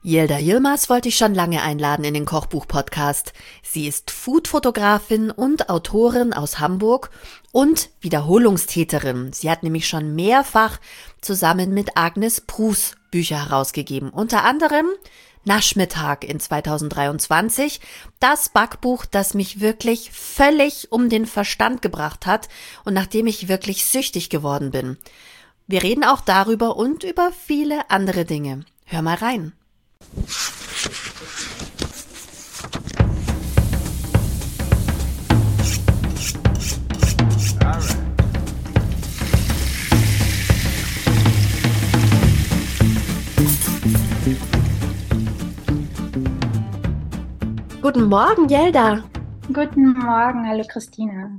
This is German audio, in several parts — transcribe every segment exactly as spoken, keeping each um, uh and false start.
Yelda Yilmaz wollte ich schon lange einladen in den Kochbuch-Podcast. Sie ist Food-Fotografin und Autorin aus Hamburg und Wiederholungstäterin. Sie hat nämlich schon mehrfach zusammen mit Agnes Prus Bücher herausgegeben. Unter anderem Naschmittag in zweitausenddreiundzwanzig, das Backbuch, das mich wirklich völlig um den Verstand gebracht hat und nach dem ich wirklich süchtig geworden bin. Wir reden auch darüber und über viele andere Dinge. Hör mal rein. Guten Morgen, Yelda. Guten Morgen, hallo Christina.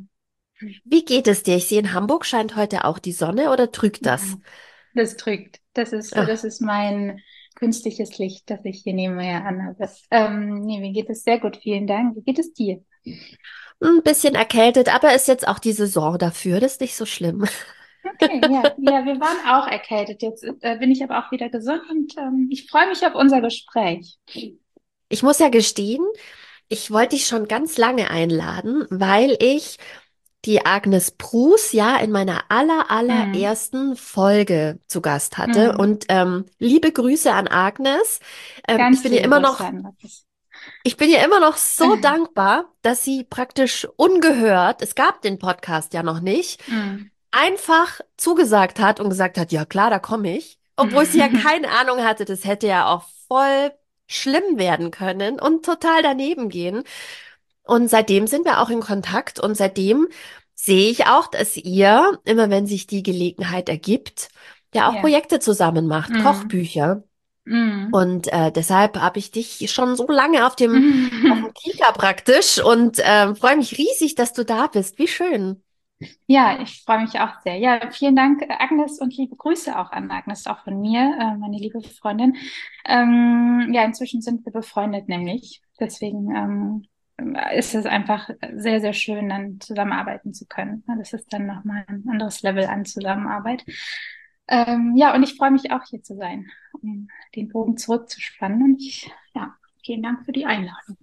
Wie geht es dir? Ich sehe, in Hamburg scheint heute auch die Sonne, oder trügt das? Das trügt. Das ist, das Ach, ist mein künstliches Licht, das ich hier nebenher anhabe. Ähm, nee, mir geht es sehr gut, vielen Dank. Wie geht es dir? ein bisschen erkältet, aber ist jetzt auch die Saison dafür. Das ist nicht so schlimm. Okay, ja, ja, wir waren auch erkältet. Jetzt äh, bin ich aber auch wieder gesund und ähm, ich freue mich auf unser Gespräch. Ich muss ja gestehen, ich wollte dich schon ganz lange einladen, weil ich die Agnes Prus ja in meiner aller, Mhm. allerersten Folge zu Gast hatte. Mhm. Und ähm, liebe Grüße an Agnes. Ähm, ich Ganz bin ihr liebe immer Grüße noch an Mathis. Ich bin ihr immer noch so dankbar, dass sie praktisch ungehört, es gab den Podcast ja noch nicht, Mhm. einfach zugesagt hat und gesagt hat, ja klar, da komme ich. Obwohl sie ja keine Ahnung hatte, das hätte ja auch voll schlimm werden können und total daneben gehen. Und seitdem sind wir auch in Kontakt und seitdem sehe ich auch, dass ihr, immer wenn sich die Gelegenheit ergibt, ja auch Ja. Projekte zusammen macht, Mhm. Kochbücher. Mhm. Und äh, deshalb habe ich dich schon so lange auf dem, auf dem Kieker praktisch und ähm, freue mich riesig, dass du da bist. Wie schön. Ja, ich freue mich auch sehr. Ja, vielen Dank, äh, Agnes, und liebe Grüße auch an Agnes, auch von mir, äh, meine liebe Freundin. Ähm, ja, inzwischen sind wir befreundet, nämlich. Deswegen ähm, ist es einfach sehr, sehr schön, dann zusammenarbeiten zu können. Ja, das ist dann nochmal ein anderes Level an Zusammenarbeit. Ähm, ja, und ich freue mich auch hier zu sein, um den Bogen zurückzuspannen. Und ich, ja, vielen Dank für die Einladung.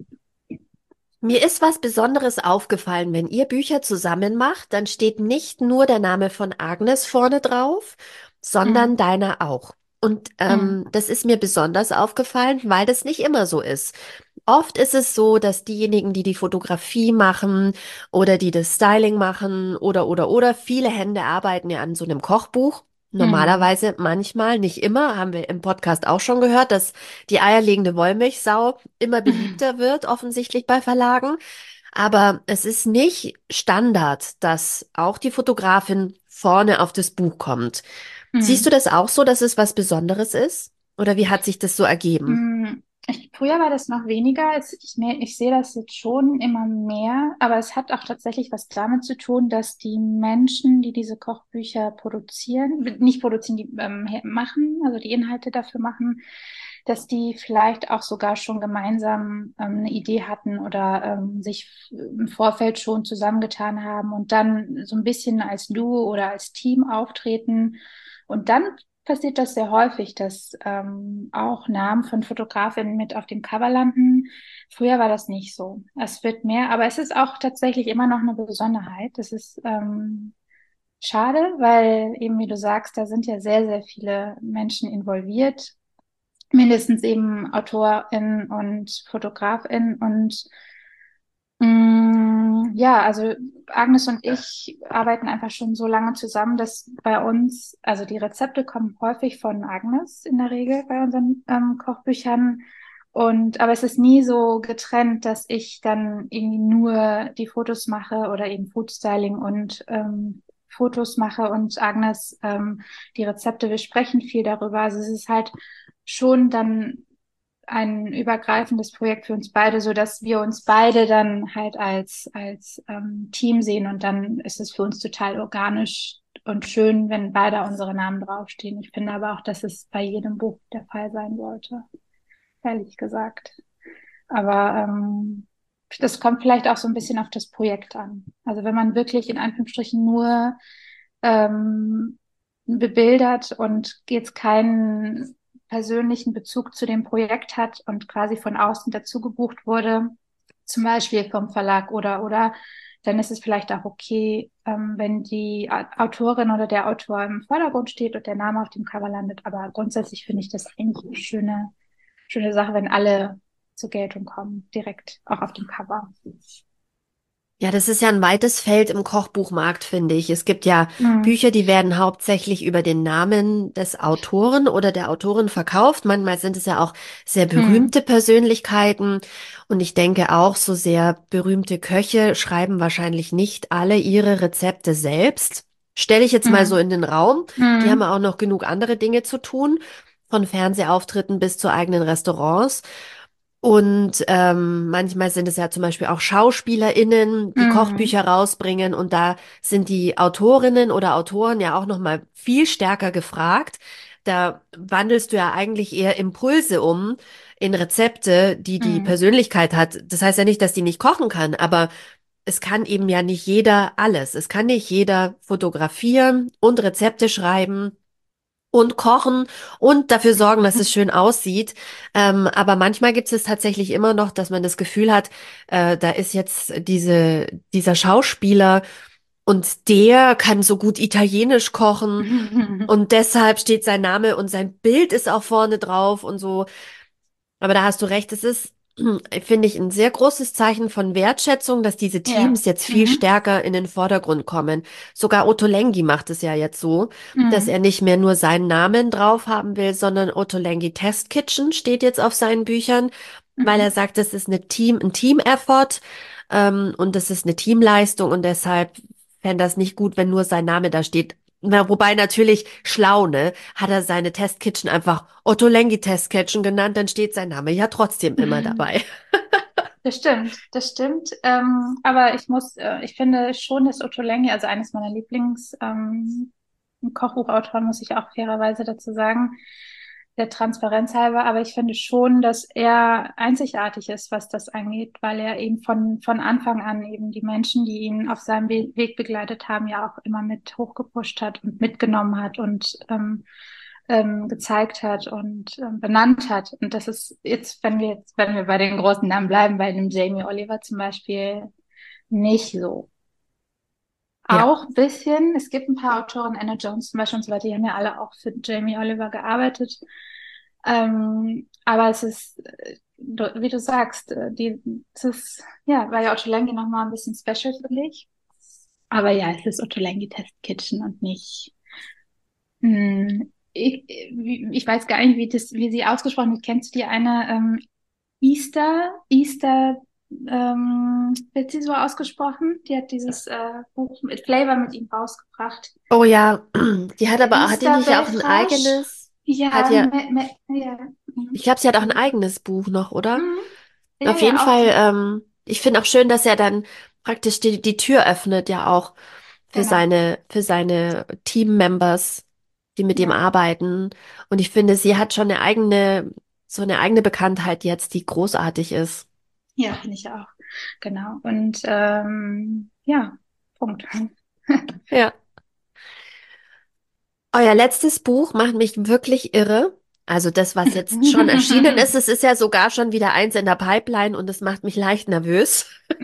Mir ist was Besonderes aufgefallen, wenn ihr Bücher zusammen macht, dann steht nicht nur der Name von Agnes vorne drauf, sondern Mm, deiner auch. Und mm, ähm, das ist mir besonders aufgefallen, weil das nicht immer so ist. Oft ist es so, dass diejenigen, die die Fotografie machen oder die das Styling machen oder oder oder viele Hände arbeiten ja an so einem Kochbuch. mm. Normalerweise, manchmal, nicht immer, haben wir im Podcast auch schon gehört, dass die eierlegende Wollmilchsau immer beliebter wird, offensichtlich bei Verlagen. Aber es ist nicht Standard, dass auch die Fotografin vorne auf das Buch kommt. Siehst du Mm. das auch so, dass es was Besonderes ist? Oder wie hat sich das so ergeben? Mm, Ich, früher war das noch weniger. Es, ich, mer- ich sehe das jetzt schon immer mehr, aber es hat auch tatsächlich was damit zu tun, dass die Menschen, die diese Kochbücher produzieren, nicht produzieren, die ähm, her- machen, also die Inhalte dafür machen, dass die vielleicht auch sogar schon gemeinsam ähm, eine Idee hatten oder ähm, sich im Vorfeld schon zusammengetan haben und dann so ein bisschen als Duo oder als Team auftreten. Und dann passiert das sehr häufig, dass ähm, auch Namen von Fotografinnen mit auf dem Cover landen. Früher war das nicht so. Es wird mehr, aber es ist auch tatsächlich immer noch eine Besonderheit. Das ist ähm, schade, weil eben, wie du sagst, da sind ja sehr, sehr viele Menschen involviert. Mindestens eben AutorInnen und FotografInnen und Mm, ja, also Agnes und ich arbeiten einfach schon so lange zusammen, dass bei uns, also die Rezepte kommen häufig von Agnes in der Regel bei unseren ähm, Kochbüchern. Und aber es ist nie so getrennt, dass ich dann irgendwie nur die Fotos mache oder eben Foodstyling und ähm, Fotos mache und Agnes ähm, die Rezepte. Wir sprechen viel darüber. Also es ist halt schon dann ein übergreifendes Projekt für uns beide, so dass wir uns beide dann halt als, als ähm, Team sehen und dann ist es für uns total organisch und schön, wenn beide unsere Namen draufstehen. Ich finde aber auch, dass es bei jedem Buch der Fall sein sollte, ehrlich gesagt. Aber ähm, das kommt vielleicht auch so ein bisschen auf das Projekt an. Also wenn man wirklich in Anführungsstrichen nur ähm, bebildert und jetzt keinen persönlichen Bezug zu dem Projekt hat und quasi von außen dazu gebucht wurde, zum Beispiel vom Verlag oder, oder, dann ist es vielleicht auch okay, ähm, wenn die Autorin oder der Autor im Vordergrund steht und der Name auf dem Cover landet. Aber grundsätzlich finde ich das eigentlich eine schöne, schöne Sache, wenn alle zur Geltung kommen, direkt auch auf dem Cover. Ja, das ist ja ein weites Feld im Kochbuchmarkt, finde ich. Es gibt ja Mhm. Bücher, die werden hauptsächlich über den Namen des Autoren oder der Autorin verkauft. Manchmal sind es ja auch sehr Mhm. berühmte Persönlichkeiten. Und ich denke auch, so sehr berühmte Köche schreiben wahrscheinlich nicht alle ihre Rezepte selbst. Stelle ich jetzt mal so Mhm. in den Raum. Die haben Mhm. auch noch genug andere Dinge zu tun, von Fernsehauftritten bis zu eigenen Restaurants. Und ähm, manchmal sind es ja zum Beispiel auch SchauspielerInnen, die Mhm. Kochbücher rausbringen und da sind die Autorinnen oder Autoren ja auch noch mal viel stärker gefragt. Da wandelst du ja eigentlich eher Impulse um in Rezepte, die die Mhm. Persönlichkeit hat. Das heißt ja nicht, dass die nicht kochen kann, aber es kann eben ja nicht jeder alles. Es kann nicht jeder fotografieren und Rezepte schreiben und kochen und dafür sorgen, dass es schön aussieht. Ähm, aber manchmal gibt es tatsächlich immer noch, dass man das Gefühl hat, äh, da ist jetzt diese, dieser Schauspieler und der kann so gut Italienisch kochen und deshalb steht sein Name und sein Bild ist auch vorne drauf und so. Aber da hast du recht, es ist, finde ich, ein sehr großes Zeichen von Wertschätzung, dass diese Ja. Teams jetzt viel Mhm. stärker in den Vordergrund kommen. Sogar Otto Lengi macht es ja jetzt so, dass er Mhm. nicht mehr nur seinen Namen drauf haben will, sondern Otto Lengi Test Kitchen steht jetzt auf seinen Büchern, weil er Mhm. sagt, das ist eine Team, ein Team-Effort, ähm, und das ist eine Teamleistung und deshalb fände das nicht gut, wenn nur sein Name da steht. Na, wobei natürlich schlau, ne? Hat er seine Testkitchen einfach Otto Lengi Testkitchen genannt, dann steht sein Name ja trotzdem immer Mhm. dabei. Das stimmt, das stimmt. Ähm, aber ich muss, äh, ich finde schon, dass Otto Lengi, also eines meiner Lieblings, ähm, Kochbuchautoren, muss ich auch fairerweise dazu sagen, der Transparenz halber. Aber ich finde schon, dass er einzigartig ist, was das angeht, weil er eben von, von Anfang an eben die Menschen, die ihn auf seinem We Weg begleitet haben, ja auch immer mit hochgepusht hat und mitgenommen hat und ähm, ähm, gezeigt hat und ähm, benannt hat. Und das ist jetzt, wenn wir jetzt, wenn wir bei den großen Namen bleiben, bei dem Jamie Oliver zum Beispiel, nicht so. Ja. Auch ein bisschen. Es gibt ein paar Autoren, Anna Jones zum Beispiel und so weiter, die haben ja alle auch für Jamie Oliver gearbeitet. Ähm, aber es ist, äh, du, wie du sagst, äh, die, es ist, ja, war ja Otto Lengi nochmal ein bisschen special für dich. Aber ja, es ist Otto Lengi Test Kitchen und nicht, hm, ich, ich weiß gar nicht, wie das, wie sie ausgesprochen wird. Kennst du die eine, ähm, Easter, Easter, ähm, wird sie so ausgesprochen? Die hat dieses äh, Buch mit Flavor mit ihm rausgebracht. Oh ja, die hat aber, hat die Easter nicht auch ein Belfrage. eigenes, hat Ja, ja, me, me, ja. Mhm. ich glaube, sie hat auch ein Mhm. eigenes Buch noch, oder? Mhm. Ja, Auf jeden ja, auch Fall, so. ähm, ich finde auch schön, dass er dann praktisch die, die Tür öffnet, ja auch für Genau. seine, für seine Team-Members, die mit ihm Ja. arbeiten. Und ich finde, sie hat schon eine eigene, so eine eigene Bekanntheit jetzt, die großartig ist. Ja, finde ich auch. Genau. Und ähm, ja, Punkt. Ja. Euer letztes Buch macht mich wirklich irre. Also das, was jetzt schon erschienen ist, es ist ja sogar schon wieder eins in der Pipeline und es macht mich leicht nervös.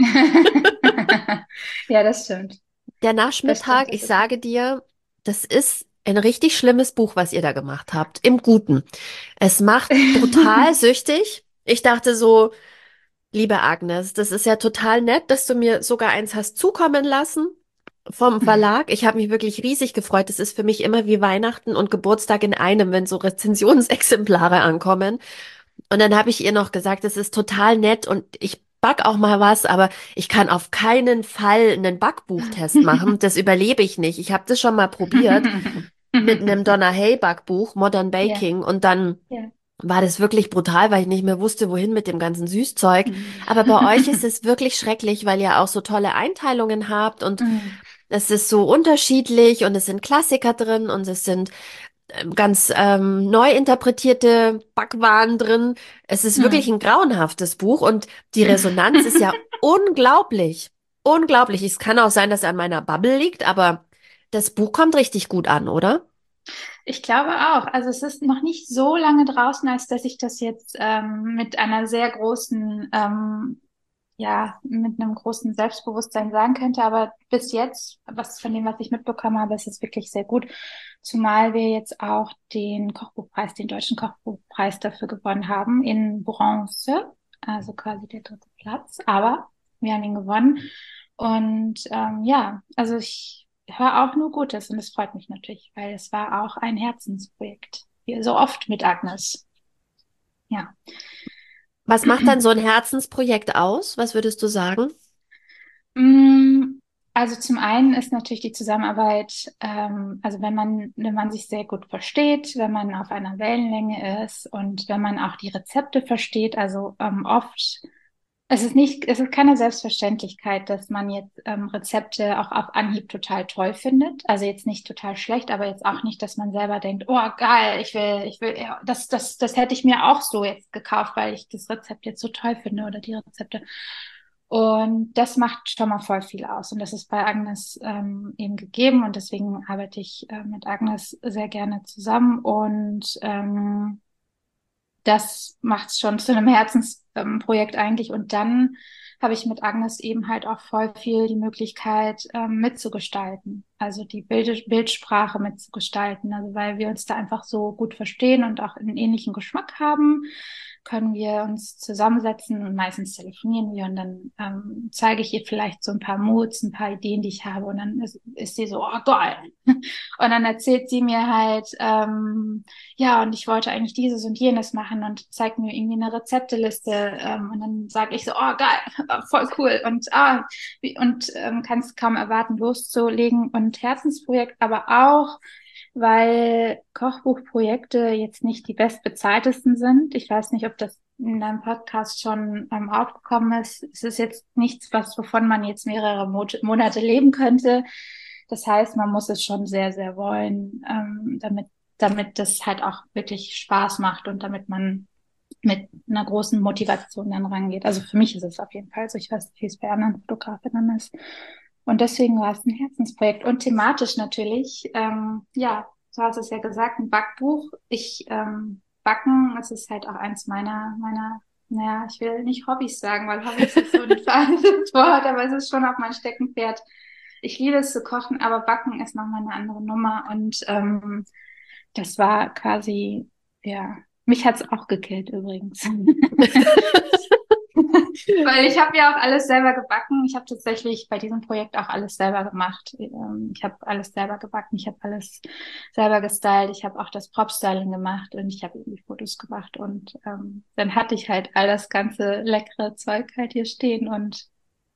Ja, das stimmt. Der Das stimmt, Nachmittag, das ich ist. sage dir, das ist ein richtig schlimmes Buch, was ihr da gemacht habt. Im Guten. Es macht brutal süchtig. Ich dachte so, liebe Agnes, das ist ja total nett, dass du mir sogar eins hast zukommen lassen vom Verlag. Ich habe mich wirklich riesig gefreut. Es ist für mich immer wie Weihnachten und Geburtstag in einem, wenn so Rezensionsexemplare ankommen. Und dann habe ich ihr noch gesagt, es ist total nett und ich back auch mal was, aber ich kann auf keinen Fall einen Backbuchtest machen. Das überlebe ich nicht. Ich habe das schon mal probiert mit einem Donna Hay Backbuch, Modern Ja, Baking, und dann ja. war das wirklich brutal, weil ich nicht mehr wusste, wohin mit dem ganzen Süßzeug. Aber bei euch ist es wirklich schrecklich, weil ihr auch so tolle Einteilungen habt und Mm, es ist so unterschiedlich und es sind Klassiker drin und es sind ähm, ganz ähm, neu interpretierte Backwaren drin. Es ist wirklich mm. ein grauenhaftes Buch und die Resonanz ist ja unglaublich. Unglaublich. Es kann auch sein, dass er an meiner Bubble liegt, aber das Buch kommt richtig gut an, oder? Ich glaube auch. Also es ist noch nicht so lange draußen, als dass ich das jetzt ähm, mit einer sehr großen, ähm, ja, mit einem großen Selbstbewusstsein sagen könnte. Aber bis jetzt, was von dem, was ich mitbekommen habe, ist es wirklich sehr gut. Zumal wir jetzt auch den Kochbuchpreis, den deutschen Kochbuchpreis dafür gewonnen haben in Bronze, also quasi der dritte Platz. Aber wir haben ihn gewonnen. Und ähm, ja, also ich höre auch nur Gutes und es freut mich natürlich, weil es war auch ein Herzensprojekt. Wie so oft mit Agnes. Ja. Was macht dann so ein Herzensprojekt aus? Was würdest du sagen? Mm, Also zum einen ist natürlich die Zusammenarbeit, ähm, also wenn man, wenn man sich sehr gut versteht, wenn man auf einer Wellenlänge ist und wenn man auch die Rezepte versteht, also ähm, oft, es ist nicht, es ist keine Selbstverständlichkeit, dass man jetzt ähm, Rezepte auch auf Anhieb total toll findet. Also jetzt nicht total schlecht, aber jetzt auch nicht, dass man selber denkt, oh geil, ich will, ich will, ja, das, das, das hätte ich mir auch so jetzt gekauft, weil ich das Rezept jetzt so toll finde oder die Rezepte. Und das macht schon mal voll viel aus. Und das ist bei Agnes ähm, eben gegeben. Und deswegen arbeite ich äh, mit Agnes sehr gerne zusammen. Und ähm, das macht es schon zu einem Herzensprojekt ähm, eigentlich. Und dann habe ich mit Agnes eben halt auch voll viel die Möglichkeit ähm, mitzugestalten. Also die Bild Bildsprache mitzugestalten. Also weil wir uns da einfach so gut verstehen und auch einen ähnlichen Geschmack haben, können wir uns zusammensetzen und meistens telefonieren wir und dann ähm, zeige ich ihr vielleicht so ein paar Moods, ein paar Ideen, die ich habe und dann ist, ist sie so, oh geil. Und dann erzählt sie mir halt, ähm, ja, und ich wollte eigentlich dieses und jenes machen und zeigt mir irgendwie eine Rezepteliste ähm, und dann sage ich so, oh geil, voll cool und ah, wie, und ähm, kann es kaum erwarten, loszulegen und Herzensprojekt, aber auch weil Kochbuchprojekte jetzt nicht die bestbezahltesten sind. Ich weiß nicht, ob das in deinem Podcast schon ähm, aufgekommen ist. Es ist jetzt nichts, was wovon man jetzt mehrere Mo Monate leben könnte. Das heißt, man muss es schon sehr, sehr wollen, ähm, damit damit das halt auch wirklich Spaß macht und damit man mit einer großen Motivation dann rangeht. Also für mich ist es auf jeden Fall so. Ich weiß nicht, wie es bei anderen Fotografinnen ist. Und deswegen war es ein Herzensprojekt und thematisch natürlich. Ähm, ja, du hast es ja gesagt, ein Backbuch. Ich ähm, Backen, das ist halt auch eins meiner meiner, naja, ich will nicht Hobbys sagen, weil Hobbys ist so ein veraltetes Wort, aber es ist schon auch mein Steckenpferd. Ich liebe es zu kochen, aber Backen ist nochmal eine andere Nummer und ähm, das war quasi, ja, mich hat's auch gekillt übrigens. Weil ich habe ja auch alles selber gebacken. Ich habe tatsächlich bei diesem Projekt auch alles selber gemacht. Ähm, Ich habe alles selber gebacken. Ich habe alles selber gestylt. Ich habe auch das Prop-Styling gemacht und ich habe irgendwie Fotos gemacht. Und ähm, dann hatte ich halt all das ganze leckere Zeug halt hier stehen. Und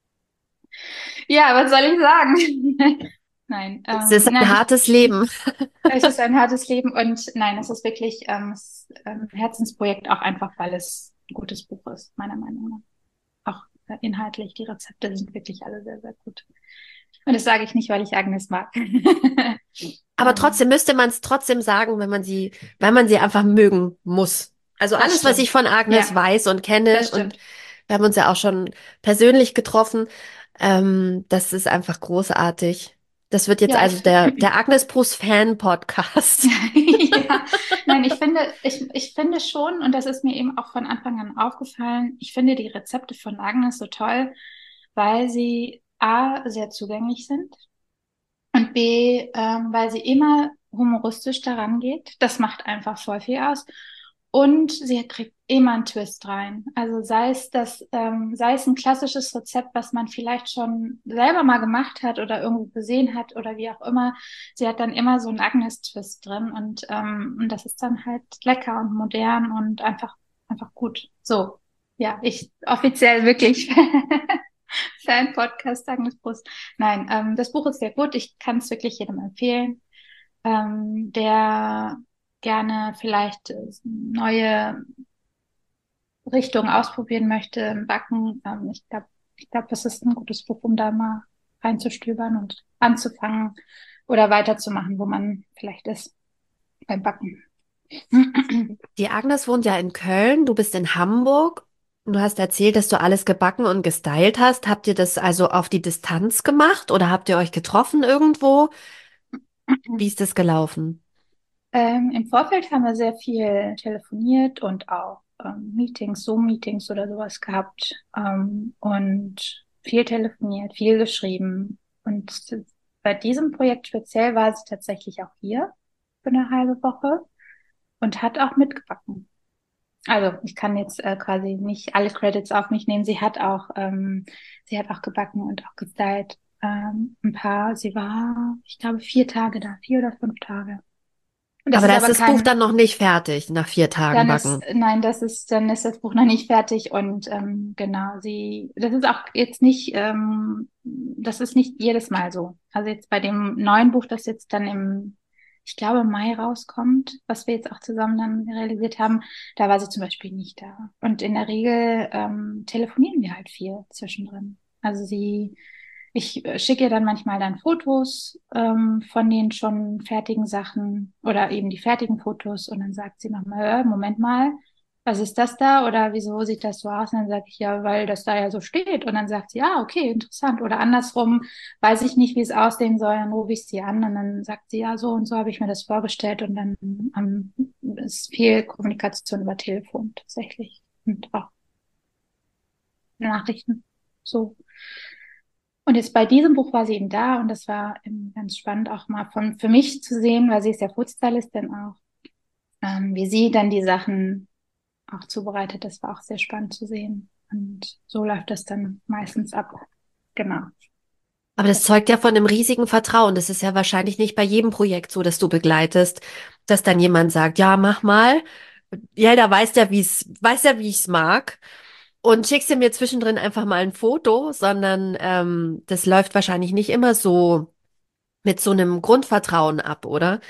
ja, was soll ich sagen? Nein, Es ähm, ist ein nein, ich, hartes Leben. es ist ein hartes Leben und nein, es ist wirklich ähm, es ist ein Herzensprojekt, auch einfach, weil es ein gutes Buch ist, meiner Meinung nach. Auch äh, inhaltlich, die Rezepte sind wirklich alle sehr, sehr gut. Und das sage ich nicht, weil ich Agnes mag. Aber ähm, trotzdem müsste man es trotzdem sagen, wenn man sie, weil man sie einfach mögen muss. Also das alles, was ich stimmt. von Agnes Ja, weiß und kenne, das und stimmt. wir haben uns ja auch schon persönlich getroffen, ähm, das ist einfach großartig. Das wird jetzt Ja, also ich, der, der Agnes Brus Fan Podcast. ja, nein, ich finde, ich, ich finde schon, und das ist mir eben auch von Anfang an aufgefallen, ich finde die Rezepte von Agnes so toll, weil sie A, sehr zugänglich sind und B, ähm, weil sie immer humoristisch daran geht. Das macht einfach voll viel aus. Und sie kriegt immer einen Twist rein. Also sei es das, ähm, sei es ein klassisches Rezept, was man vielleicht schon selber mal gemacht hat oder irgendwo gesehen hat oder wie auch immer. Sie hat dann immer so einen Agnes-Twist drin und, ähm, und das ist dann halt lecker und modern und einfach, einfach gut. So. Ja, ich offiziell wirklich Fan-Podcast Agnes Brust. Nein, ähm, das Buch ist sehr gut. Ich kann es wirklich jedem empfehlen, ähm, der gerne vielleicht äh, neue Richtungen ausprobieren möchte im Backen. Ähm, ich glaube, ich glaube, das ist ein gutes Buch, um da mal reinzustöbern und anzufangen oder weiterzumachen, wo man vielleicht ist beim Backen. Die Agnes wohnt ja in Köln, du bist in Hamburg. Du hast erzählt, dass du alles gebacken und gestylt hast. Habt ihr das also auf die Distanz gemacht oder habt ihr euch getroffen irgendwo? Wie ist das gelaufen? Ähm, im Vorfeld haben wir sehr viel telefoniert und auch ähm, Meetings, Zoom-Meetings oder sowas gehabt, ähm, und viel telefoniert, viel geschrieben. Und bei diesem Projekt speziell war sie tatsächlich auch hier für eine halbe Woche und hat auch mitgebacken. Also ich kann jetzt äh, quasi nicht alle Credits auf mich nehmen. Sie hat auch, ähm, sie hat auch gebacken und auch gestylt. Ähm, ein paar, sie war, ich glaube, vier Tage da, vier oder fünf Tage. Und das Aber ist da ist aber das Buch kein, dann noch nicht fertig nach vier Tagen dann ist, Backen. nein, das ist, dann ist das Buch noch nicht fertig und ähm, genau, sie, das ist auch jetzt nicht, ähm, das ist nicht jedes Mal so. Also jetzt bei dem neuen Buch, das jetzt dann im, ich glaube, Mai rauskommt, was wir jetzt auch zusammen dann realisiert haben, da war sie zum Beispiel nicht da. Und in der Regel ähm, telefonieren wir halt viel zwischendrin. Also sie ich äh, schicke ihr dann manchmal dann Fotos ähm, von den schon fertigen Sachen oder eben die fertigen Fotos und dann sagt sie nochmal, äh, Moment mal, was ist das da oder wieso sieht das so aus? Und dann sage ich ja, weil das da ja so steht. Und dann sagt sie, ah, okay, interessant. Oder andersrum, weiß ich nicht, wie es aussehen soll, dann rufe ich sie an und dann sagt sie, ja, so und so habe ich mir das vorgestellt und dann ähm, ist viel Kommunikation über Telefon tatsächlich und auch Nachrichten. So. Und jetzt bei diesem Buch war sie eben da und das war eben ganz spannend auch mal von für mich zu sehen, weil sie ist ja Foodstylistin auch, ähm, wie sie dann die Sachen auch zubereitet. Das war auch sehr spannend zu sehen. Und so läuft das dann meistens ab. Genau. Aber das zeugt ja von einem riesigen Vertrauen. Das ist ja wahrscheinlich nicht bei jedem Projekt so, das du begleitest, dass dann jemand sagt, ja, mach mal. Ja, da weiß der, wie es, weiß ja, wie ich es mag. Und schickst du mir zwischendrin einfach mal ein Foto, sondern ähm, das läuft wahrscheinlich nicht immer so mit so einem Grundvertrauen ab, oder?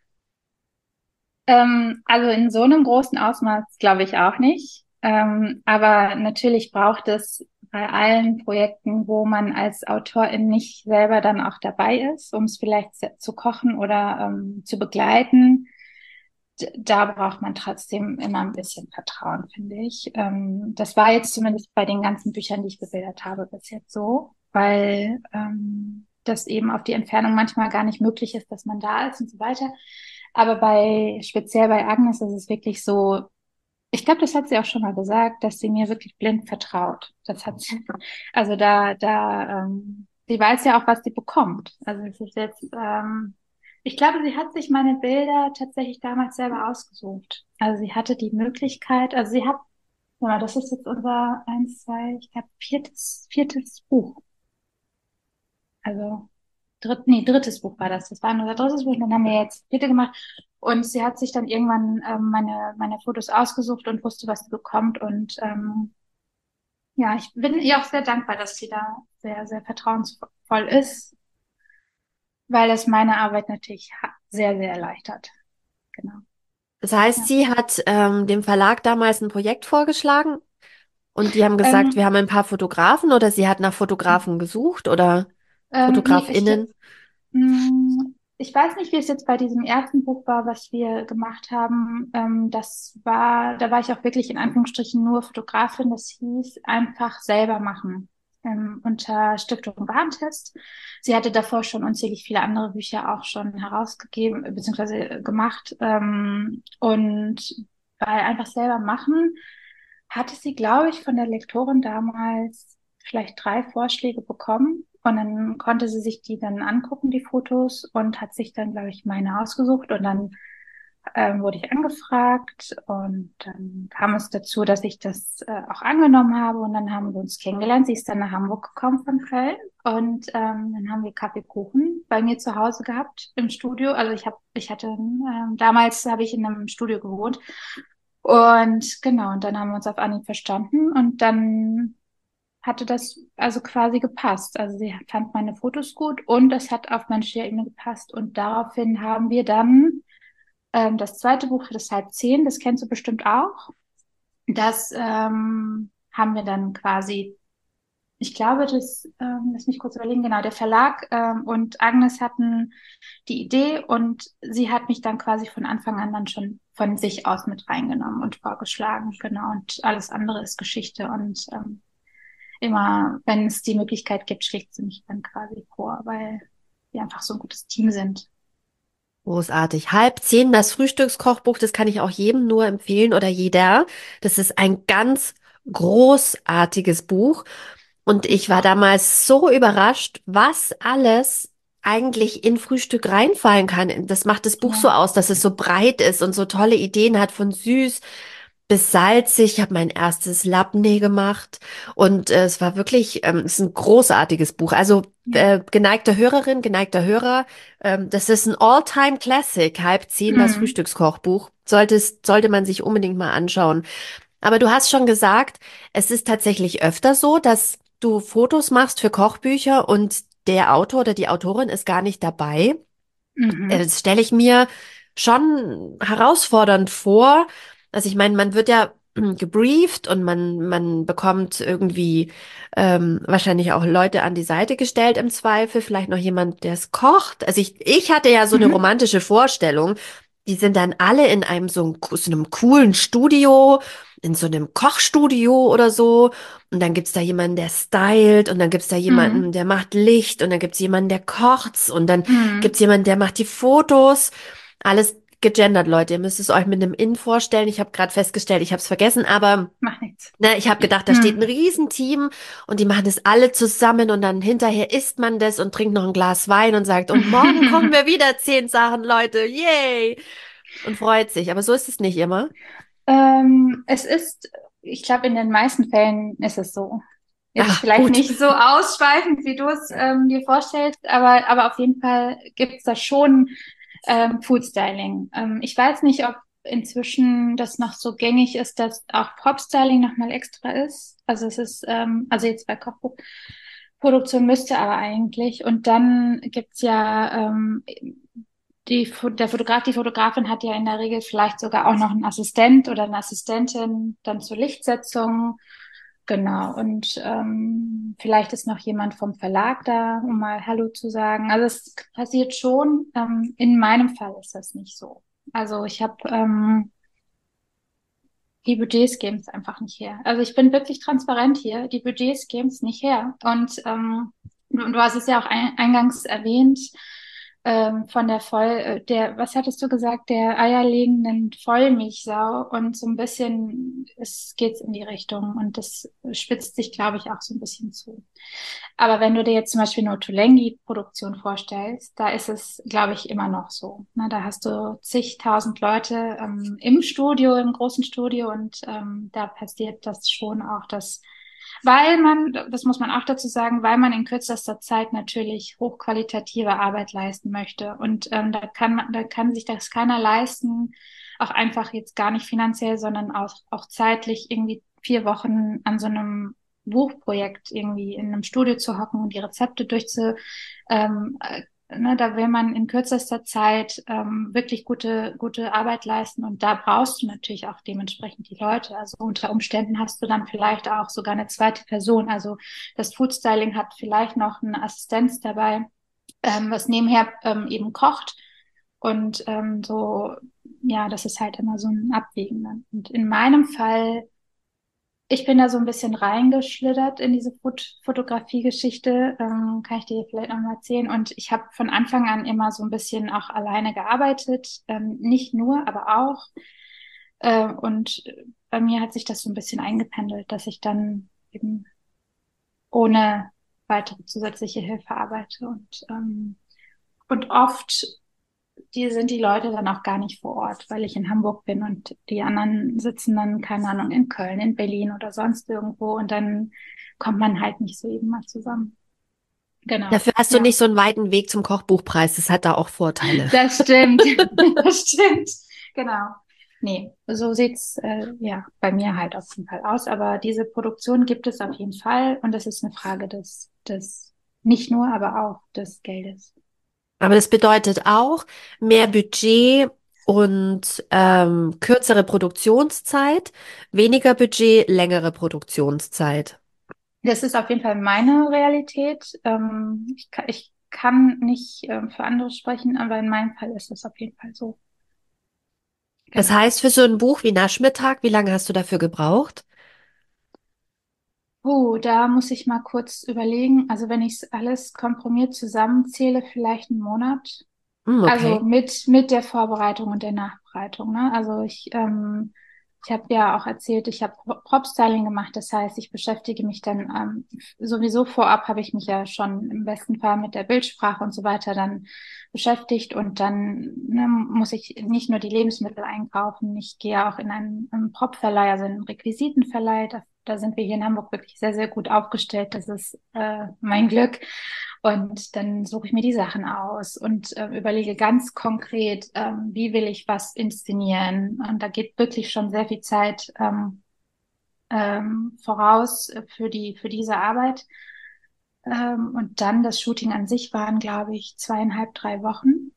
Ähm, also in so einem großen Ausmaß glaube ich auch nicht. Ähm, aber natürlich braucht es bei allen Projekten, wo man als Autorin nicht selber dann auch dabei ist, um es vielleicht se- zu kochen oder ähm, zu begleiten, d- da braucht man trotzdem immer ein bisschen Vertrauen, finde ich. Ähm, das war jetzt zumindest bei den ganzen Büchern, die ich gebildet habe, bis jetzt so, weil ähm, das eben auf die Entfernung manchmal gar nicht möglich ist, dass man da ist und so weiter. Aber bei, speziell bei Agnes ist es wirklich so, ich glaube, das hat sie auch schon mal gesagt, dass sie mir wirklich blind vertraut. Das hat sie, also da, da, ähm, sie weiß ja auch, was sie bekommt. Also es ist jetzt, ähm, ich glaube, sie hat sich meine Bilder tatsächlich damals selber ausgesucht. Also sie hatte die Möglichkeit, also sie hat, ja, das ist jetzt unser eins, zwei, ich glaube, viertes, viertes Buch. Also dritt, nee, drittes Buch war das. Das war unser drittes Buch, dann haben wir jetzt das vierte gemacht. Und sie hat sich dann irgendwann ähm, meine, meine Fotos ausgesucht und wusste, was sie bekommt. Und ähm, ja, ich bin ihr auch sehr dankbar, dass sie da sehr, sehr vertrauensvoll ist, weil das meine Arbeit natürlich ha- sehr, sehr erleichtert. Genau. Das heißt, Ja. sie hat ähm, dem Verlag damals ein Projekt vorgeschlagen und die haben gesagt, wir Ähm, haben ein paar Fotografen oder sie hat nach Fotografen gesucht oder ähm, nee, ich, FotografInnen. Mm, Ich weiß nicht, wie es jetzt bei diesem ersten Buch war, was wir gemacht haben. Ähm, das war, da war ich auch wirklich in Anführungsstrichen nur Fotografin. Das hieß einfach selber machen. Ähm, unter Stiftung Warentest. Sie hatte davor schon unzählig viele andere Bücher auch schon herausgegeben, beziehungsweise gemacht. Ähm, und bei einfach selber machen hatte sie, glaube ich, von der Lektorin damals vielleicht drei Vorschläge bekommen. Und dann konnte sie sich die dann angucken, die Fotos, und hat sich dann, glaube ich, meine ausgesucht. Und dann ähm, wurde ich angefragt und dann kam es dazu, dass ich das äh, auch angenommen habe und dann haben wir uns kennengelernt. Sie ist dann nach Hamburg gekommen von Köln und ähm, dann haben wir Kaffeekuchen bei mir zu Hause gehabt im Studio. Also ich habe, ich hatte ähm, damals habe ich in einem Studio gewohnt und genau, und dann haben wir uns auf Anhieb verstanden und dann hatte das also quasi gepasst. Also sie fand meine Fotos gut und es hat auf menschlicher Ebene gepasst. Und daraufhin haben wir dann ähm, das zweite Buch, das halb zehn, das kennst du bestimmt auch. Das ähm, haben wir dann quasi, ich glaube, das, ähm, lass mich kurz überlegen, genau, der Verlag ähm, und Agnes hatten die Idee und sie hat mich dann quasi von Anfang an dann schon von sich aus mit reingenommen und vorgeschlagen, genau. Und alles andere ist Geschichte und ähm, immer, wenn es die Möglichkeit gibt, schlägt sie mich dann quasi vor, weil wir einfach so ein gutes Team sind. Großartig. Halb zehn, das Frühstückskochbuch, das kann ich auch jedem nur empfehlen oder jeder. Das ist ein ganz großartiges Buch. Und ich Ich war auch. damals so überrascht, was alles eigentlich in Frühstück reinfallen kann. Das macht das Buch so Ja. aus, dass es so breit ist und so tolle Ideen hat, von süß bis salzig. Ich habe mein erstes Labneh gemacht und äh, es war wirklich, ähm, es ist ein großartiges Buch. Also Ja. äh, geneigte Hörerin, geneigter Hörer, ähm, das ist ein All-Time-Classic, halb zehn, das Mhm. Frühstückskochbuch. Sollte, es- sollte man sich unbedingt mal anschauen. Aber du hast schon gesagt, es ist tatsächlich öfter so, dass du Fotos machst für Kochbücher und der Autor oder die Autorin ist gar nicht dabei. Äh, Mhm. Das stelle ich mir schon herausfordernd vor. Also ich meine, man wird ja gebrieft und man, man bekommt irgendwie ähm, wahrscheinlich auch Leute an die Seite gestellt im Zweifel, vielleicht noch jemand, der es kocht. Also ich, ich hatte ja so eine Mhm. romantische Vorstellung. Die sind dann alle in einem so, einem- so einem coolen Studio, in so einem Kochstudio oder so. Und dann gibt's da jemanden, der stylt und dann gibt's da jemanden, Mhm. der macht Licht und dann gibt's jemanden, der kocht's und dann Mhm. gibt's jemanden, der macht die Fotos. Alles gegendert, Leute. Ihr müsst es euch mit einem In vorstellen. Ich habe gerade festgestellt, ich habe es vergessen, aber Macht nichts. ne, ich habe gedacht, da steht ein Mhm. Riesenteam und die machen das alle zusammen und dann hinterher isst man das und trinkt noch ein Glas Wein und sagt, und morgen kochen wir wieder zehn Sachen, Leute. Yay! Und freut sich. Aber so ist es nicht immer. Ähm, es ist, ich glaube, in den meisten Fällen ist es so. Jetzt Ah, vielleicht gut. nicht so ausschweifend, wie du es ähm, dir vorstellst, aber, aber auf jeden Fall gibt es da schon ähm, Food Styling. Ähm, ich weiß nicht, ob inzwischen das noch so gängig ist, dass auch Pop Styling nochmal extra ist. Also es ist, ähm, also jetzt bei Kochbuchproduktion müsste aber eigentlich. Und dann gibt's ja ähm, die, Fo- der Fotograf, die Fotografin hat ja in der Regel vielleicht sogar auch noch einen Assistent oder eine Assistentin dann zur Lichtsetzung. Genau. Und ähm, vielleicht ist noch jemand vom Verlag da, um mal Hallo zu sagen. Also es passiert schon. Ähm, in meinem Fall ist das nicht so. Also ich habe ähm, die Budgets geben es einfach nicht her. Also ich bin wirklich transparent hier. Die Budgets geben es nicht her. Und ähm, du, du hast es ja auch ein, eingangs erwähnt, ähm, von der Voll, äh, der, was hattest du gesagt, der eierlegenden Vollmilchsau. Und so ein bisschen, es geht in die Richtung. Und das spitzt sich, glaube ich, auch so ein bisschen zu. Aber wenn du dir jetzt zum Beispiel eine Ottolenghi-Produktion vorstellst, da ist es, glaube ich, immer noch so. Ne, da hast du zigtausend Leute ähm, im Studio, im großen Studio und ähm, da passiert das schon auch, dass, weil man, das muss man auch dazu sagen, weil man in kürzester Zeit natürlich hochqualitative Arbeit leisten möchte. Und ähm, da kann man, da kann sich das keiner leisten, auch einfach jetzt gar nicht finanziell, sondern auch, auch zeitlich irgendwie vier Wochen an so einem Buchprojekt irgendwie in einem Studio zu hocken und die Rezepte durchzu, ähm, äh, ne, da will man in kürzester Zeit ähm, wirklich gute, gute Arbeit leisten und da brauchst du natürlich auch dementsprechend die Leute. Also unter Umständen hast du dann vielleicht auch sogar eine zweite Person. Also das Foodstyling hat vielleicht noch eine Assistenz dabei, ähm, was nebenher ähm, eben kocht. Und ähm, so, ja, das ist halt immer so ein Abwägen dann. Und in meinem Fall, ich bin da so ein bisschen reingeschlittert in diese Fot Fotografie-Geschichte, ähm, kann ich dir vielleicht noch mal erzählen. Und ich habe von Anfang an immer so ein bisschen auch alleine gearbeitet, ähm, nicht nur, aber auch. Äh, und bei mir hat sich das so ein bisschen eingependelt, dass ich dann eben ohne weitere zusätzliche Hilfe arbeite. Und, ähm, und oft die sind die Leute dann auch gar nicht vor Ort, weil ich in Hamburg bin und die anderen sitzen dann, keine Ahnung, in Köln, in Berlin oder sonst irgendwo und dann kommt man halt nicht so eben mal zusammen. Genau, Dafür hast du ja. nicht so einen weiten Weg zum Kochbuchpreis. Das hat da auch Vorteile. Das stimmt. Das stimmt. Genau. Nee, so sieht's äh, ja bei mir halt auf jeden Fall aus. Aber diese Produktion gibt es auf jeden Fall und das ist eine Frage des, des nicht nur, aber auch des Geldes. Aber das bedeutet auch mehr Budget und ähm, kürzere Produktionszeit, weniger Budget, längere Produktionszeit. Das ist auf jeden Fall meine Realität. Ähm, ich, kann, ich kann nicht ähm, für andere sprechen, aber in meinem Fall ist es auf jeden Fall so. Das Genau. heißt, für so ein Buch wie Naschmittag, wie lange hast du dafür gebraucht? Oh, da muss ich mal kurz überlegen. Also wenn ich es alles komprimiert zusammenzähle, vielleicht einen Monat. Hm, Also okay. mit, mit der Vorbereitung und der Nachbereitung, ne? Also ich, ähm, ich habe ja auch erzählt, ich habe Prop-Styling gemacht. Das heißt, ich beschäftige mich dann ähm, sowieso vorab, habe ich mich ja schon im besten Fall mit der Bildsprache und so weiter dann beschäftigt. Und dann ne, muss ich nicht nur die Lebensmittel einkaufen. Ich gehe auch in einen, einen Prop-Verleih, also einen Requisitenverleih. Da, da sind wir hier in Hamburg wirklich sehr, sehr gut aufgestellt. Das ist äh, mein Glück. Und dann suche ich mir die Sachen aus und äh, überlege ganz konkret, ähm, wie will ich was inszenieren. Und da geht wirklich schon sehr viel Zeit ähm, ähm, voraus für die, für diese Arbeit. Ähm, und dann das Shooting an sich waren, glaube ich, zweieinhalb, drei Wochen,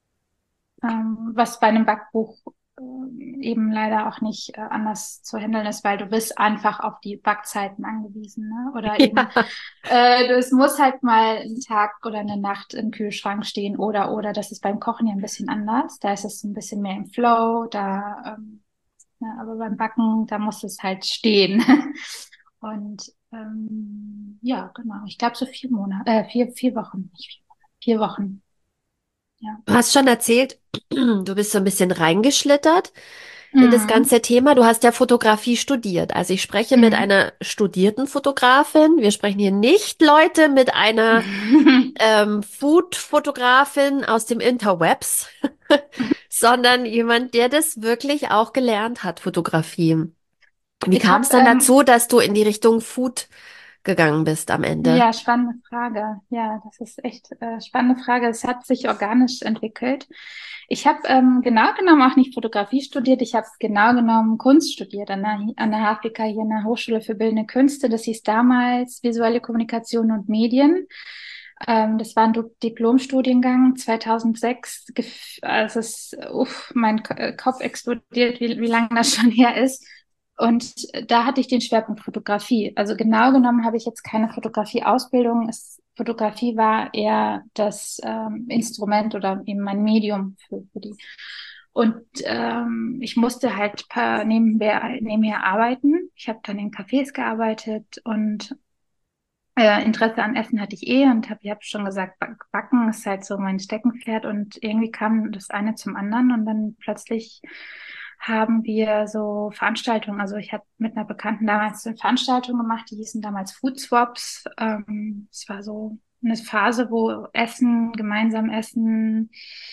ähm, was bei einem Backbuch äh, eben leider auch nicht äh, anders zu handeln ist, weil du bist einfach auf die Backzeiten angewiesen, ne? Oder eben Ja. äh, es muss halt mal ein Tag oder eine Nacht im Kühlschrank stehen oder oder das ist beim Kochen ja ein bisschen anders. Da ist es ein bisschen mehr im Flow, da ähm, ja, aber beim Backen, da muss es halt stehen. Und ähm, ja, genau. Ich glaube so vier Monate, äh, vier, vier Wochen, nicht vier Monate, vier Wochen. Ja. Du hast schon erzählt, du bist so ein bisschen reingeschlittert in das Mhm. ganze Thema. Du hast ja Fotografie studiert. Also ich spreche mit Mhm. einer studierten Fotografin. Wir sprechen hier nicht, Leute, mit einer ähm, Food-Fotografin aus dem Interwebs, sondern jemand, der das wirklich auch gelernt hat, Fotografie. Wie Ich kam habe es dann ähm, dazu, dass du in die Richtung Food gegangen bist am Ende? Ja, spannende Frage. Ja, das ist echt äh, spannende Frage. Es hat sich organisch entwickelt. Ich habe ähm, genau genommen auch nicht Fotografie studiert. Ich habe genau genommen Kunst studiert an der, an der H F B K hier an der Hochschule für Bildende Künste. Das hieß damals Visuelle Kommunikation und Medien. Ähm, das war ein Du- Diplomstudiengang zweitausendsechs. Gef- Also es ist, uff, mein Ko- äh, Kopf explodiert, wie, wie lange das schon her ist. Und da hatte ich den Schwerpunkt Fotografie. Also genau genommen habe ich jetzt keine Fotografie-Ausbildung. Es, Fotografie war eher das ähm, Instrument oder eben mein Medium für, für die. Und ähm, ich musste halt paar nebenher, nebenher arbeiten. Ich habe dann in Cafés gearbeitet und äh, Interesse an Essen hatte ich eh und habe, ich habe schon gesagt, Back- Backen ist halt so mein Steckenpferd und irgendwie kam das eine zum anderen und dann plötzlich haben wir so Veranstaltungen, also ich habe mit einer Bekannten damals eine Veranstaltung gemacht, die hießen damals Food Swaps. Ähm, es war so eine Phase, wo Essen, gemeinsam essen,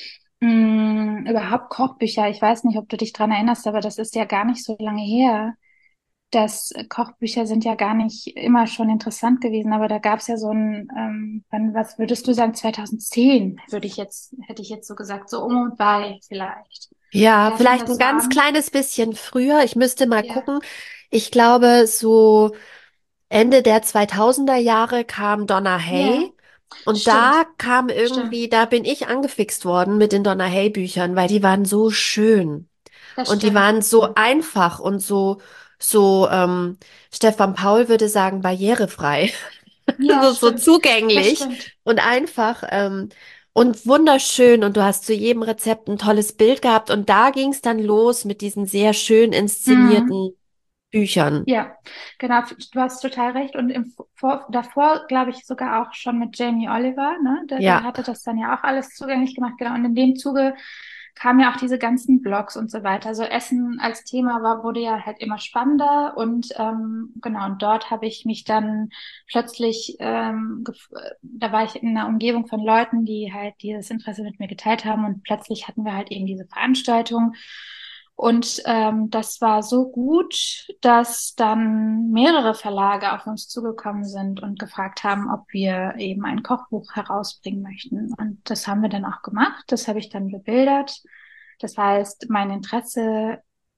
mh, überhaupt Kochbücher, ich weiß nicht, ob du dich dran erinnerst, aber das ist ja gar nicht so lange her, dass äh, Kochbücher sind ja gar nicht immer schon interessant gewesen, aber da gab es ja so ein, ähm, wann, was würdest du sagen, zweitauszehn, würde ich jetzt, hätte ich jetzt so gesagt, so um und bei vielleicht. Ja, Da fing vielleicht das ein so ganz an. kleines bisschen früher. Ich müsste mal Ja, gucken. Ich glaube, so Ende der zweitausender Jahre kam Donna ja, Hay. Und da stimmt, kam stimmt. irgendwie, da bin ich angefixt worden mit den Donna Hay Büchern, weil die waren so schön. Das Und die stimmt. waren so einfach und so, so, ähm, Stefan Paul würde sagen, barrierefrei. Ja, So, so stimmt. Das zugänglich stimmt. und einfach, ähm, und wunderschön. Und du hast zu jedem Rezept ein tolles Bild gehabt. Und da ging es dann los mit diesen sehr schön Mhm. inszenierten Büchern. Ja, genau, du hast total recht. Und im Vor davor, glaube ich, sogar auch schon mit Jamie Oliver, ne? Der, der Ja, hatte das dann ja auch alles zugänglich gemacht, genau. Und in dem Zuge kamen ja auch diese ganzen Blogs und so weiter. Also Essen als Thema war, wurde ja halt immer spannender und ähm, genau, und dort habe ich mich dann plötzlich, ähm, gef- äh, da war ich in einer Umgebung von Leuten, die halt dieses Interesse mit mir geteilt haben und plötzlich hatten wir halt eben diese Veranstaltung. Und ähm, das war so gut, dass dann mehrere Verlage auf uns zugekommen sind und gefragt haben, ob wir eben ein Kochbuch herausbringen möchten. Und das haben wir dann auch gemacht. Das habe ich dann bebildert. Das heißt, mein Interesse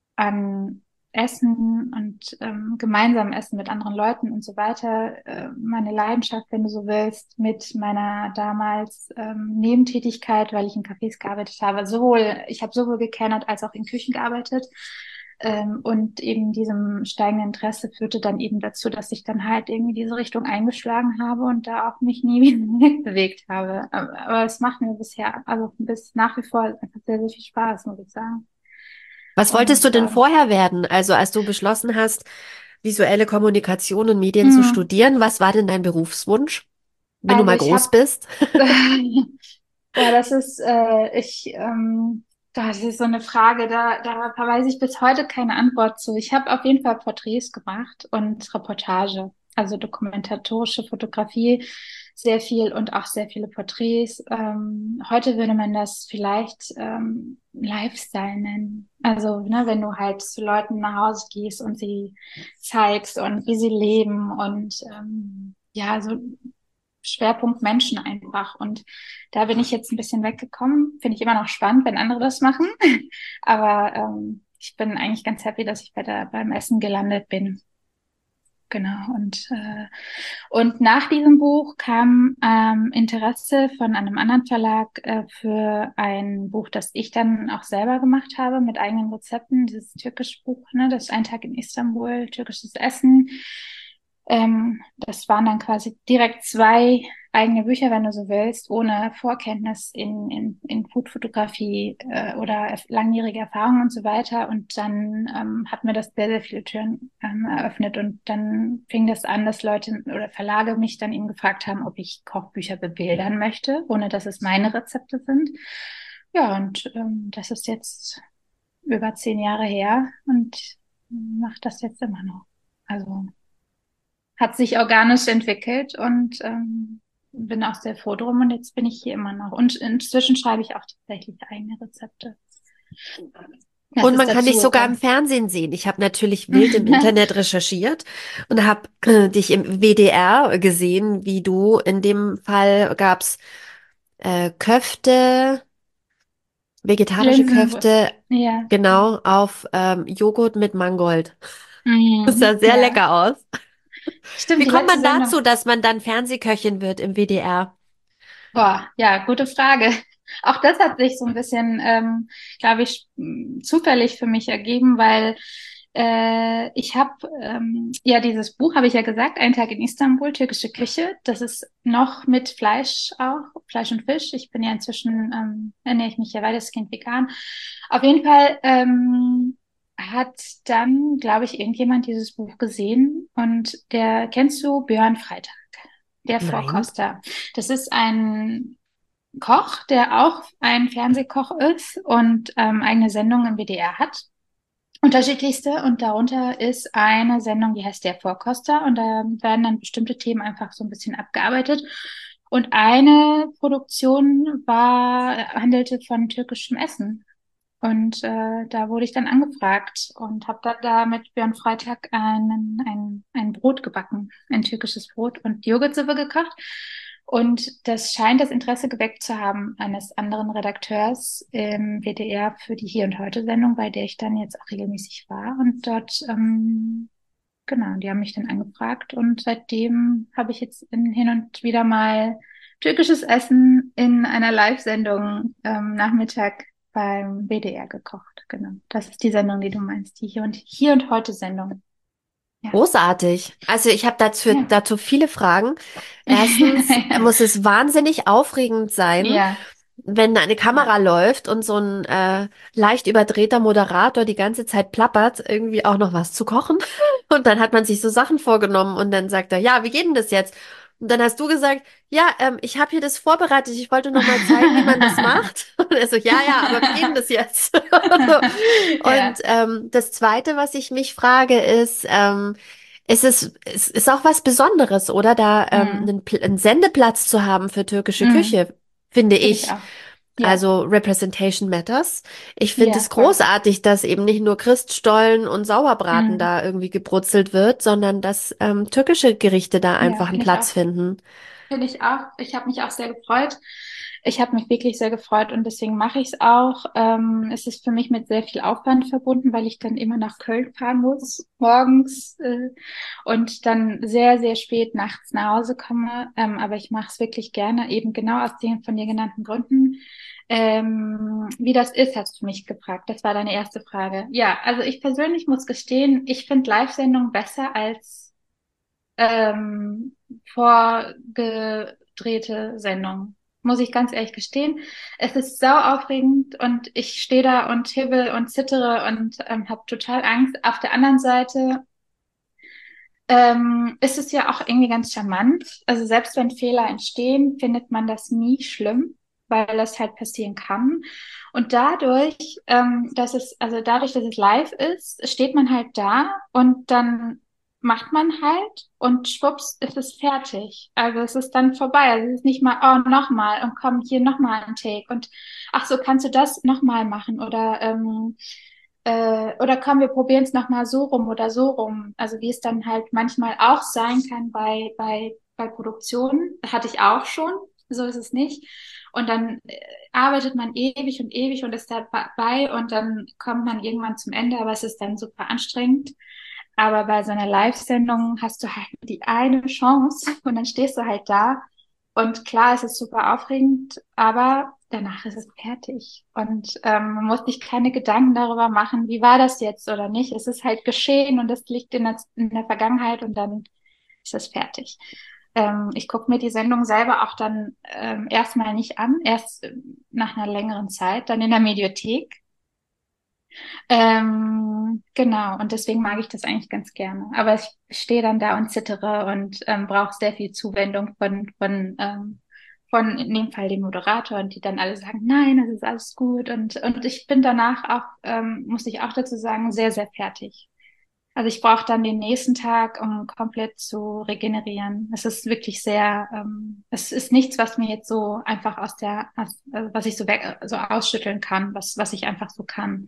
an Essen und ähm, gemeinsam Essen mit anderen Leuten und so weiter, äh, meine Leidenschaft, wenn du so willst, mit meiner damals ähm, Nebentätigkeit, weil ich in Cafés gearbeitet habe, sowohl, ich habe sowohl gekellnert als auch in Küchen gearbeitet. Ähm, und eben diesem steigenden Interesse führte dann eben dazu, dass ich dann halt irgendwie diese Richtung eingeschlagen habe und da auch mich nie wieder wegbewegt habe. Aber, aber es macht mir bisher, also bis nach wie vor einfach sehr, sehr viel Spaß, muss ich sagen. was wolltest du Und denn ähm, vorher werden? Also als du beschlossen hast, visuelle Kommunikation und Medien zu mh, studieren, was war denn dein Berufswunsch, wenn du also mal ich groß habe bist? Boah, das ist, äh, ich, ähm, das ist so eine Frage, da, da weiß ich bis heute keine Antwort zu. Ich habe auf jeden Fall Porträts gemacht und Reportage, also dokumentatorische Fotografie, sehr viel und auch sehr viele Porträts. Ähm, heute würde man das vielleicht ähm, Lifestyle nennen. Also, ne, wenn du halt zu Leuten nach Hause gehst und sie zeigst und wie sie leben und ähm, ja, so Schwerpunkt Menschen einfach. Und da bin ich jetzt ein bisschen weggekommen. Finde ich immer noch spannend, wenn andere das machen. Aber ähm, ich bin eigentlich ganz happy, dass ich bei der, beim Essen gelandet bin. Genau. Und, äh, und nach diesem Buch kam ähm, Interesse von einem anderen Verlag äh, für ein Buch, das ich dann auch selber gemacht habe mit eigenen Rezepten. Dieses türkische Buch, ne, das ist Ein Tag in Istanbul, türkisches Essen. Ähm, das waren dann quasi direkt zwei eigene Bücher, wenn du so willst, ohne Vorkenntnis in, in, in Foodfotografie äh, oder langjährige Erfahrung und so weiter. Und dann ähm, hat mir das sehr, sehr viele Türen ähm, eröffnet. Und dann fing das an, dass Leute oder Verlage mich dann eben gefragt haben, ob ich Kochbücher bebildern möchte, ohne dass es meine Rezepte sind. Ja, und ähm, das ist jetzt über zehn Jahre her und mache das jetzt immer noch. Also hat sich organisch entwickelt und ähm, bin auch sehr froh drum und jetzt bin ich hier immer noch. Und inzwischen schreibe ich auch tatsächlich eigene Rezepte. Das Und ist man kann dich dazu sogar im gekommen. Fernsehen sehen. Ich habe natürlich wild im Internet recherchiert und habe äh, dich im W D R gesehen, wie du in dem Fall gab's äh, Köfte, vegetarische Linsenbrust. Köfte, Ja. genau, auf ähm, Joghurt mit Mangold. Das sah Mhm. sehr Ja. lecker aus. Stimmt, Wie die kommt letzte man Sendung. dazu, dass man dann Fernsehköchin wird im W D R? Boah, ja, gute Frage. Auch das hat sich so ein bisschen, ähm, glaube ich, m, zufällig für mich ergeben, weil äh, ich habe ähm, ja dieses Buch, habe ich ja gesagt, Ein Tag in Istanbul, türkische Küche. Das ist noch mit Fleisch auch, Fleisch und Fisch. Ich bin ja inzwischen, ähm, ernähre ich mich ja weitestgehend vegan. Auf jeden Fall ähm, hat dann, glaube ich, irgendjemand dieses Buch gesehen und der, kennst du Björn Freitag? Der Nein. Vorkoster. Das ist ein Koch, der auch ein Fernsehkoch ist und ähm, eigene Sendungen im W D R hat. Unterschiedlichste. Und darunter ist eine Sendung, die heißt Der Vorkoster. Und da werden dann bestimmte Themen einfach so ein bisschen abgearbeitet. Und eine Produktion war, handelte von türkischem Essen. Und äh, da wurde ich dann angefragt und habe da, da mit Björn Freitag einen, ein, ein Brot gebacken, ein türkisches Brot und Joghurtsuppe gekocht. Und das scheint das Interesse geweckt zu haben eines anderen Redakteurs im W D R für die Hier und Heute-Sendung, bei der ich dann jetzt auch regelmäßig war. Und dort, ähm, genau, die haben mich dann angefragt und seitdem habe ich jetzt in, hin und wieder mal türkisches Essen in einer Live-Sendung ähm, Nachmittag beim W D R gekocht. Genau. Das ist die Sendung, die du meinst, die Hier und Hier und Heute Sendung. Ja. Großartig. Also ich habe dazu, Ja. dazu viele Fragen. Erstens muss es wahnsinnig aufregend sein, Ja. wenn eine Ja. Kamera läuft und so ein äh, leicht überdrehter Moderator die ganze Zeit plappert, irgendwie auch noch was zu kochen. Und dann hat man sich so Sachen vorgenommen und dann sagt er, ja, wie geht denn das jetzt? Und dann hast du gesagt, ja, ähm, ich habe hier das vorbereitet, ich wollte noch mal zeigen, wie man das macht. Und er so, ja, ja, aber wie geht denn das jetzt? Und Ja. ähm, das Zweite, was ich mich frage, ist, ähm, es ist, es ist auch was Besonderes, oder? Da ähm, Mm. einen, Pl- einen Sendeplatz zu haben für türkische Mm. Küche, finde Finde ich ich. auch. Ja. Also Representation matters. Ich finde Ja, es voll. großartig, dass eben nicht nur Christstollen und Sauerbraten Mm. da irgendwie gebrutzelt wird, sondern dass ähm, türkische Gerichte da Ja, einfach einen finde ich Platz auch. finden. Finde ich auch. Ich habe mich auch sehr gefreut. Ich habe mich wirklich sehr gefreut und deswegen mache ich es auch. Ähm, es ist für mich mit sehr viel Aufwand verbunden, weil ich dann immer nach Köln fahren muss, morgens äh, und dann sehr, sehr spät nachts nach Hause komme. Ähm, aber ich mache es wirklich gerne, eben genau aus den von dir genannten Gründen. Ähm, wie das ist, hast du mich gefragt. Das war deine erste Frage. Ja, also ich persönlich muss gestehen, ich finde Live-Sendungen besser als ähm, vorgedrehte Sendung. Muss ich ganz ehrlich gestehen. Es ist sau aufregend und ich stehe da und hibbel und zittere und ähm, habe total Angst. Auf der anderen Seite ähm, ist es ja auch irgendwie ganz charmant. Also selbst wenn Fehler entstehen, findet man das nie schlimm, weil das halt passieren kann. Und dadurch, ähm, dass es, also dadurch, dass es live ist, steht man halt da und dann macht man halt und schwupps ist es fertig. Also es ist dann vorbei. Also es ist nicht mal, oh, nochmal und komm, hier nochmal ein Take und ach so, kannst du das nochmal machen oder ähm, äh, oder komm, wir probieren es nochmal so rum oder so rum. Also wie es dann halt manchmal auch sein kann bei, bei, bei Produktionen, hatte ich auch schon, so ist es nicht. Und dann äh, arbeitet man ewig und ewig und ist dabei und dann kommt man irgendwann zum Ende, aber es ist dann super anstrengend. Aber bei so einer Live-Sendung hast du halt die eine Chance und dann stehst du halt da. Und klar, es ist super aufregend, aber danach ist es fertig. Und ähm, man muss sich keine Gedanken darüber machen, wie war das jetzt oder nicht. Es ist halt geschehen und es liegt in der, in der Vergangenheit und dann ist es fertig. Ähm, ich gucke mir die Sendung selber auch dann ähm, erstmal nicht an, erst ähm, nach einer längeren Zeit, dann in der Mediathek. Ähm, genau, und deswegen mag ich das eigentlich ganz gerne. Aber ich stehe dann da und zittere und ähm, brauche sehr viel Zuwendung von, von, ähm, von in dem Fall dem Moderator und die dann alle sagen, nein, das ist alles gut. Und, und ich bin danach auch, ähm, muss ich auch dazu sagen, sehr, sehr fertig. Also ich brauche dann den nächsten Tag, um komplett zu regenerieren. Es ist wirklich sehr, ähm, es ist nichts, was mir jetzt so einfach aus der, aus, also was ich so weg, so ausschütteln kann, was, was ich einfach so kann.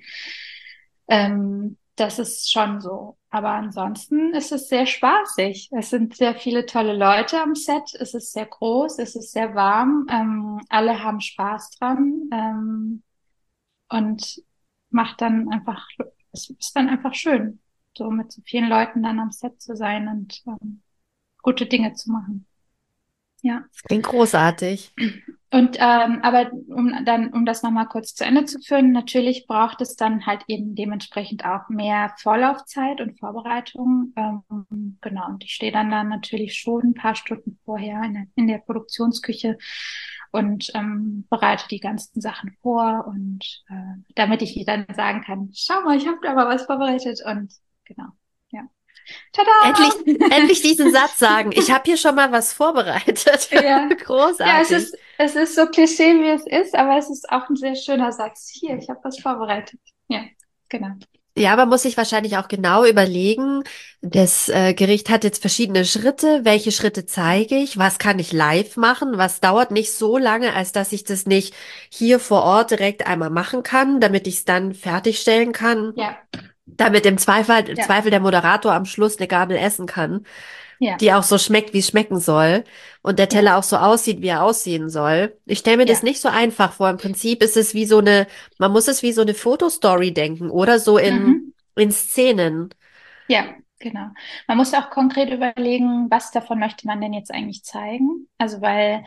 Ähm, das ist schon so. Aber ansonsten ist es sehr spaßig. Es sind sehr viele tolle Leute am Set. Es ist sehr groß, es ist sehr warm. Ähm, alle haben Spaß dran. Ähm, und macht dann einfach, es ist dann einfach schön, so mit so vielen Leuten dann am Set zu sein und ähm, gute Dinge zu machen. Ja. Das klingt großartig. Und ähm, aber um dann, um das nochmal kurz zu Ende zu führen, natürlich braucht es dann halt eben dementsprechend auch mehr Vorlaufzeit und Vorbereitung. Ähm, genau, und ich stehe dann dann natürlich schon ein paar Stunden vorher in der, in der Produktionsküche und ähm, bereite die ganzen Sachen vor und äh, damit ich dann sagen kann, schau mal, ich habe aber was vorbereitet und genau, ja. Tada! Endlich, endlich diesen Satz sagen. Ich habe hier schon mal was vorbereitet. Ja. Ja, es Großartig. ist, es ist so Klischee, wie es ist, aber es ist auch ein sehr schöner Satz. Hier, ich habe was vorbereitet. Ja, genau. Ja, man muss sich wahrscheinlich auch genau überlegen, das äh, Gericht hat jetzt verschiedene Schritte. Welche Schritte zeige ich? Was kann ich live machen? Was dauert nicht so lange, als dass ich das nicht hier vor Ort direkt einmal machen kann, damit ich es dann fertigstellen kann, Ja, damit im Zweifel, im ja, Zweifel der Moderator am Schluss eine Gabel essen kann, ja, die auch so schmeckt, wie es schmecken soll und der ja, Teller auch so aussieht, wie er aussehen soll. Ich stelle mir das ja. nicht so einfach vor. Im Prinzip ist es wie so eine, man muss es wie so eine Fotostory denken oder so in, Mhm. in Szenen. Ja, genau. Man muss auch konkret überlegen, was davon möchte man denn jetzt eigentlich zeigen? Also weil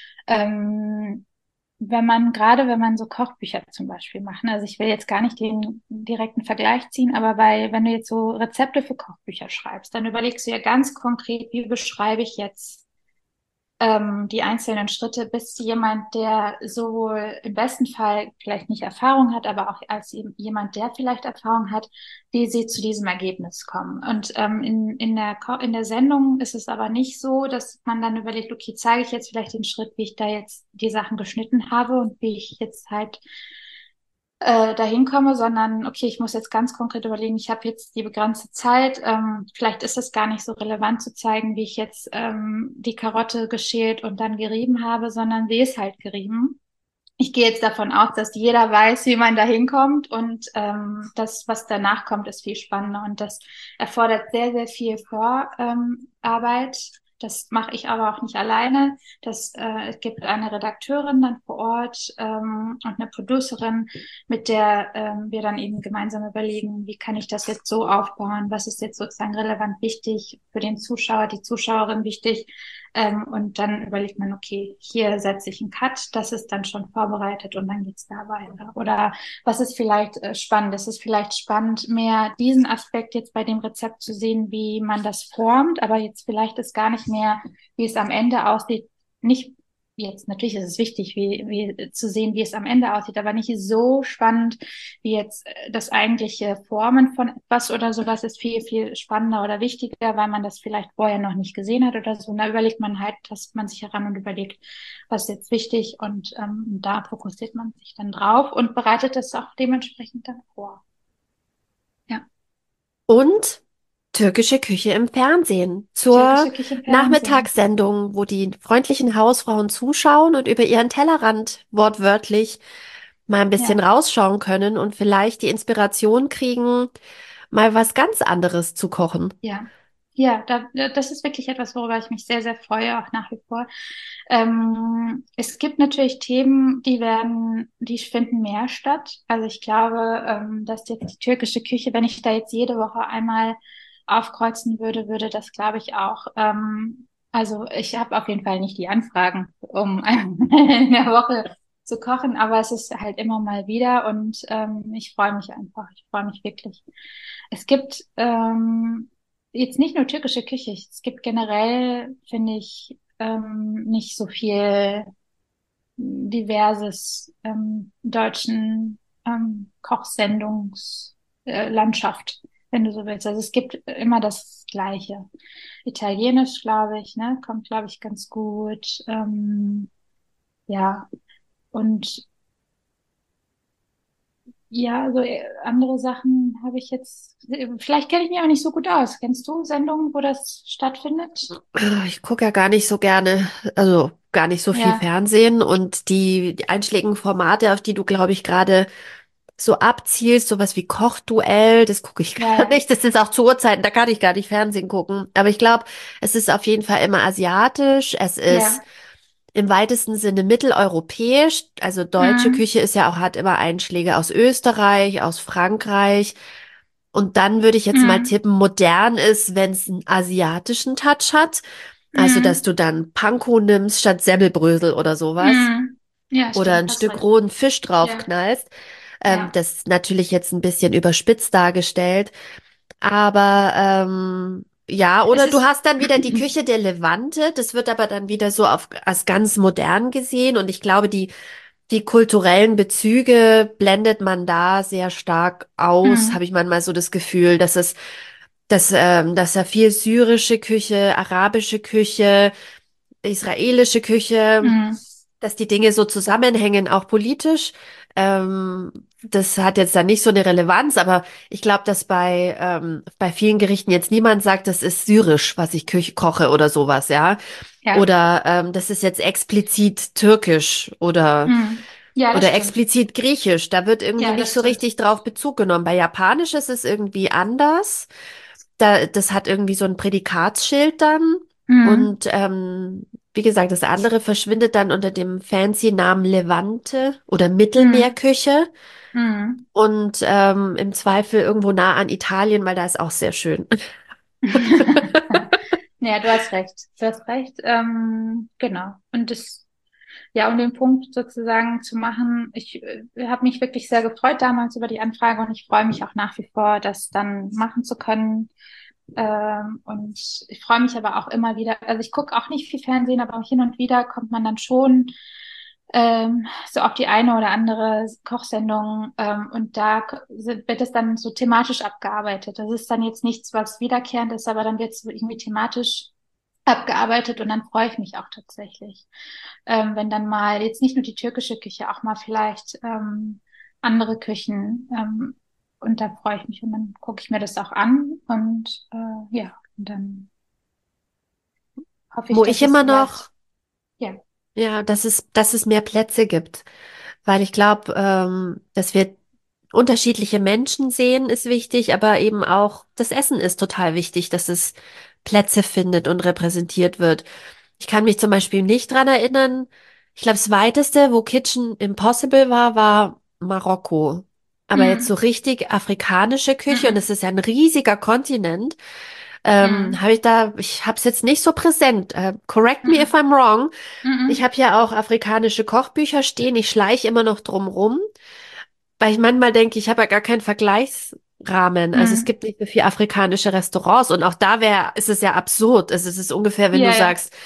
ähm, wenn man, gerade wenn man so Kochbücher zum Beispiel macht, ne, also ich will jetzt gar nicht den direkten Vergleich ziehen, aber bei, wenn du jetzt so Rezepte für Kochbücher schreibst, dann überlegst du ja ganz konkret, wie beschreibe ich jetzt ähm, die einzelnen Schritte, bis jemand, der sowohl im besten Fall vielleicht nicht Erfahrung hat, aber auch als jemand, der vielleicht Erfahrung hat, wie sie zu diesem Ergebnis kommen. Und ähm, in, in, der, Ko- in der Sendung ist es aber nicht so, dass man dann überlegt, okay, zeige ich jetzt vielleicht den Schritt, wie ich da jetzt die Sachen geschnitten habe und wie ich jetzt halt äh, dahin komme, sondern okay, ich muss jetzt ganz konkret überlegen, ich habe jetzt die begrenzte Zeit, ähm, vielleicht ist es gar nicht so relevant zu zeigen, wie ich jetzt ähm, die Karotte geschält und dann gerieben habe, sondern sie ist halt gerieben. Ich gehe jetzt davon aus, dass jeder weiß, wie man da hinkommt und ähm, das, was danach kommt, ist viel spannender und das erfordert sehr, sehr viel Vorarbeit. Ähm, Arbeit. Das mache ich aber auch nicht alleine. Das, äh, es gibt eine Redakteurin dann vor Ort ähm, und eine Producerin, mit der ähm, wir dann eben gemeinsam überlegen, wie kann ich das jetzt so aufbauen, was ist jetzt sozusagen relevant wichtig für den Zuschauer, die Zuschauerin wichtig. Ähm, und dann überlegt man, okay, hier setze ich einen Cut, das ist dann schon vorbereitet und dann geht's da weiter. Oder was ist vielleicht äh, spannend? Es ist vielleicht spannend, mehr diesen Aspekt jetzt bei dem Rezept zu sehen, wie man das formt, aber jetzt vielleicht ist gar nicht mehr, wie es am Ende aussieht, nicht jetzt, natürlich ist es wichtig, wie, wie zu sehen, wie es am Ende aussieht, aber nicht so spannend wie jetzt äh, das eigentliche Formen von etwas oder sowas ist viel, viel spannender oder wichtiger, weil man das vielleicht vorher noch nicht gesehen hat oder so. Und da überlegt man halt, tastet man sich heran und überlegt, was ist jetzt wichtig und ähm, da fokussiert man sich dann drauf und bereitet das auch dementsprechend dann vor. Ja, Und türkische Küche im Fernsehen. Zur türkische Küche im Fernsehen. Nachmittagssendung, wo die freundlichen Hausfrauen zuschauen und über ihren Tellerrand wortwörtlich mal ein bisschen Ja. rausschauen können und vielleicht die Inspiration kriegen, mal was ganz anderes zu kochen. Ja, ja, da, da- das ist wirklich etwas, worüber ich mich sehr, sehr freue, auch nach wie vor. Ähm, es gibt natürlich Themen, die werden, die finden mehr statt. Also ich glaube, ähm, dass jetzt die türkische Küche, wenn ich da jetzt jede Woche einmal aufkreuzen würde, würde das, glaube ich, auch, ähm, also ich habe auf jeden Fall nicht die Anfragen, um einmal in der Woche zu kochen, aber es ist halt immer mal wieder und ähm, ich freue mich einfach. Ich freue mich wirklich. Es gibt ähm, jetzt nicht nur türkische Küche, es gibt generell, finde ich, ähm, nicht so viel diverses ähm, deutschen ähm, Kochsendungslandschaft, äh, Landschaft, wenn du so willst. Also es gibt immer das Gleiche. Italienisch, glaube ich, ne, kommt, glaube ich, ganz gut. Ähm, ja, und ja, also äh, andere Sachen habe ich jetzt, vielleicht kenne ich mich auch nicht so gut aus. Kennst du Sendungen, wo das stattfindet? Ich gucke ja gar nicht so gerne, also gar nicht so viel Ja, Fernsehen und die, die einschlägigen Formate, auf die du, glaube ich, gerade so abzielst, sowas wie Kochduell, das gucke ich ja, gar ja, nicht. Das ist auch zu Uhrzeiten, da kann ich gar nicht Fernsehen gucken. Aber ich glaube, es ist auf jeden Fall immer asiatisch. Es ist ja. im weitesten Sinne mitteleuropäisch. Also deutsche Mhm. Küche ist ja auch, hat immer Einschläge aus Österreich, aus Frankreich. Und dann würde ich jetzt mal Mhm. tippen, modern ist, wenn es einen asiatischen Touch hat. Also, dass Mhm. du dann Panko nimmst statt Semmelbrösel oder sowas. Mhm. Ja, Oder stimmt, ein hast Stück recht. rohen Fisch Ja, draufknallst. Ähm, ja. das ist natürlich jetzt ein bisschen überspitzt dargestellt. Aber ähm, ja, Es oder du ist, hast dann wieder die Küche der Levante. Das wird aber dann wieder so auf, als ganz modern gesehen. Und ich glaube, die, die kulturellen Bezüge blendet man da sehr stark aus, habe mhm. ich manchmal so das Gefühl, dass es, dass, ähm, dass da viel syrische Küche, arabische Küche, israelische Küche, Mhm. dass die Dinge so zusammenhängen, auch politisch. Ähm, das hat jetzt dann nicht so eine Relevanz, aber ich glaube, dass bei, ähm, bei vielen Gerichten jetzt niemand sagt, das ist syrisch, was ich Küche koche oder sowas, ja. Ja. Oder ähm, das ist jetzt explizit türkisch oder, Mhm. Ja, das oder stimmt. explizit griechisch. Da wird irgendwie Ja, nicht das so stimmt. richtig drauf Bezug genommen. Bei Japanisch ist es irgendwie anders. Da, das hat irgendwie so ein Prädikatsschild dann. Mhm. Und ähm, wie gesagt, das andere verschwindet dann unter dem fancy Namen Levante oder Mhm. Mittelmeerküche. Mhm. Und ähm, im Zweifel irgendwo nah an Italien, weil da ist auch sehr schön. Ja, du hast recht. Du hast recht. Ähm, genau. Und das, ja, um den Punkt sozusagen zu machen, ich äh, habe mich wirklich sehr gefreut damals über die Anfrage und ich freue mich auch nach wie vor, das dann machen zu können. Ähm, und ich freue mich aber auch immer wieder, also ich gucke auch nicht viel Fernsehen, aber auch hin und wieder kommt man dann schon ähm, so auf die eine oder andere Kochsendung ähm, und da k- sind- wird es dann so thematisch abgearbeitet. Das ist dann jetzt nichts, was wiederkehrend ist, aber dann wird es irgendwie thematisch abgearbeitet und dann freue ich mich auch tatsächlich. Ähm, wenn dann mal jetzt nicht nur die türkische Küche, auch mal vielleicht ähm, andere Küchen ähm, und da freue ich mich und dann gucke ich mir das auch an und äh, ja, und dann hoffe ich, Wo dass ich es immer noch, vielleicht, ja. ja, dass es, dass es mehr Plätze gibt. Weil ich glaube, ähm, dass wir unterschiedliche Menschen sehen, ist wichtig, aber eben auch das Essen ist total wichtig, dass es Plätze findet und repräsentiert wird. Ich kann mich zum Beispiel nicht dran erinnern. Ich glaube, das weiteste, wo Kitchen Impossible war, war Marokko. Aber jetzt so Mm, richtig afrikanische mm, Küche, und es mm, ist ja ein riesiger Kontinent, ähm, mm, habe ich da, ich habe es jetzt nicht so präsent. Äh, correct me if mm, I'm wrong. mm, Ich mm, habe ja auch afrikanische Kochbücher stehen. Ich schleiche immer noch drum rum, weil ich manchmal denke, ich habe ja gar keinen Vergleichsrahmen. Also es mm. gibt nicht so viele afrikanische Restaurants und auch da wäre, ist es ja absurd. Also es ist ungefähr, wenn du Ja, ja. sagst,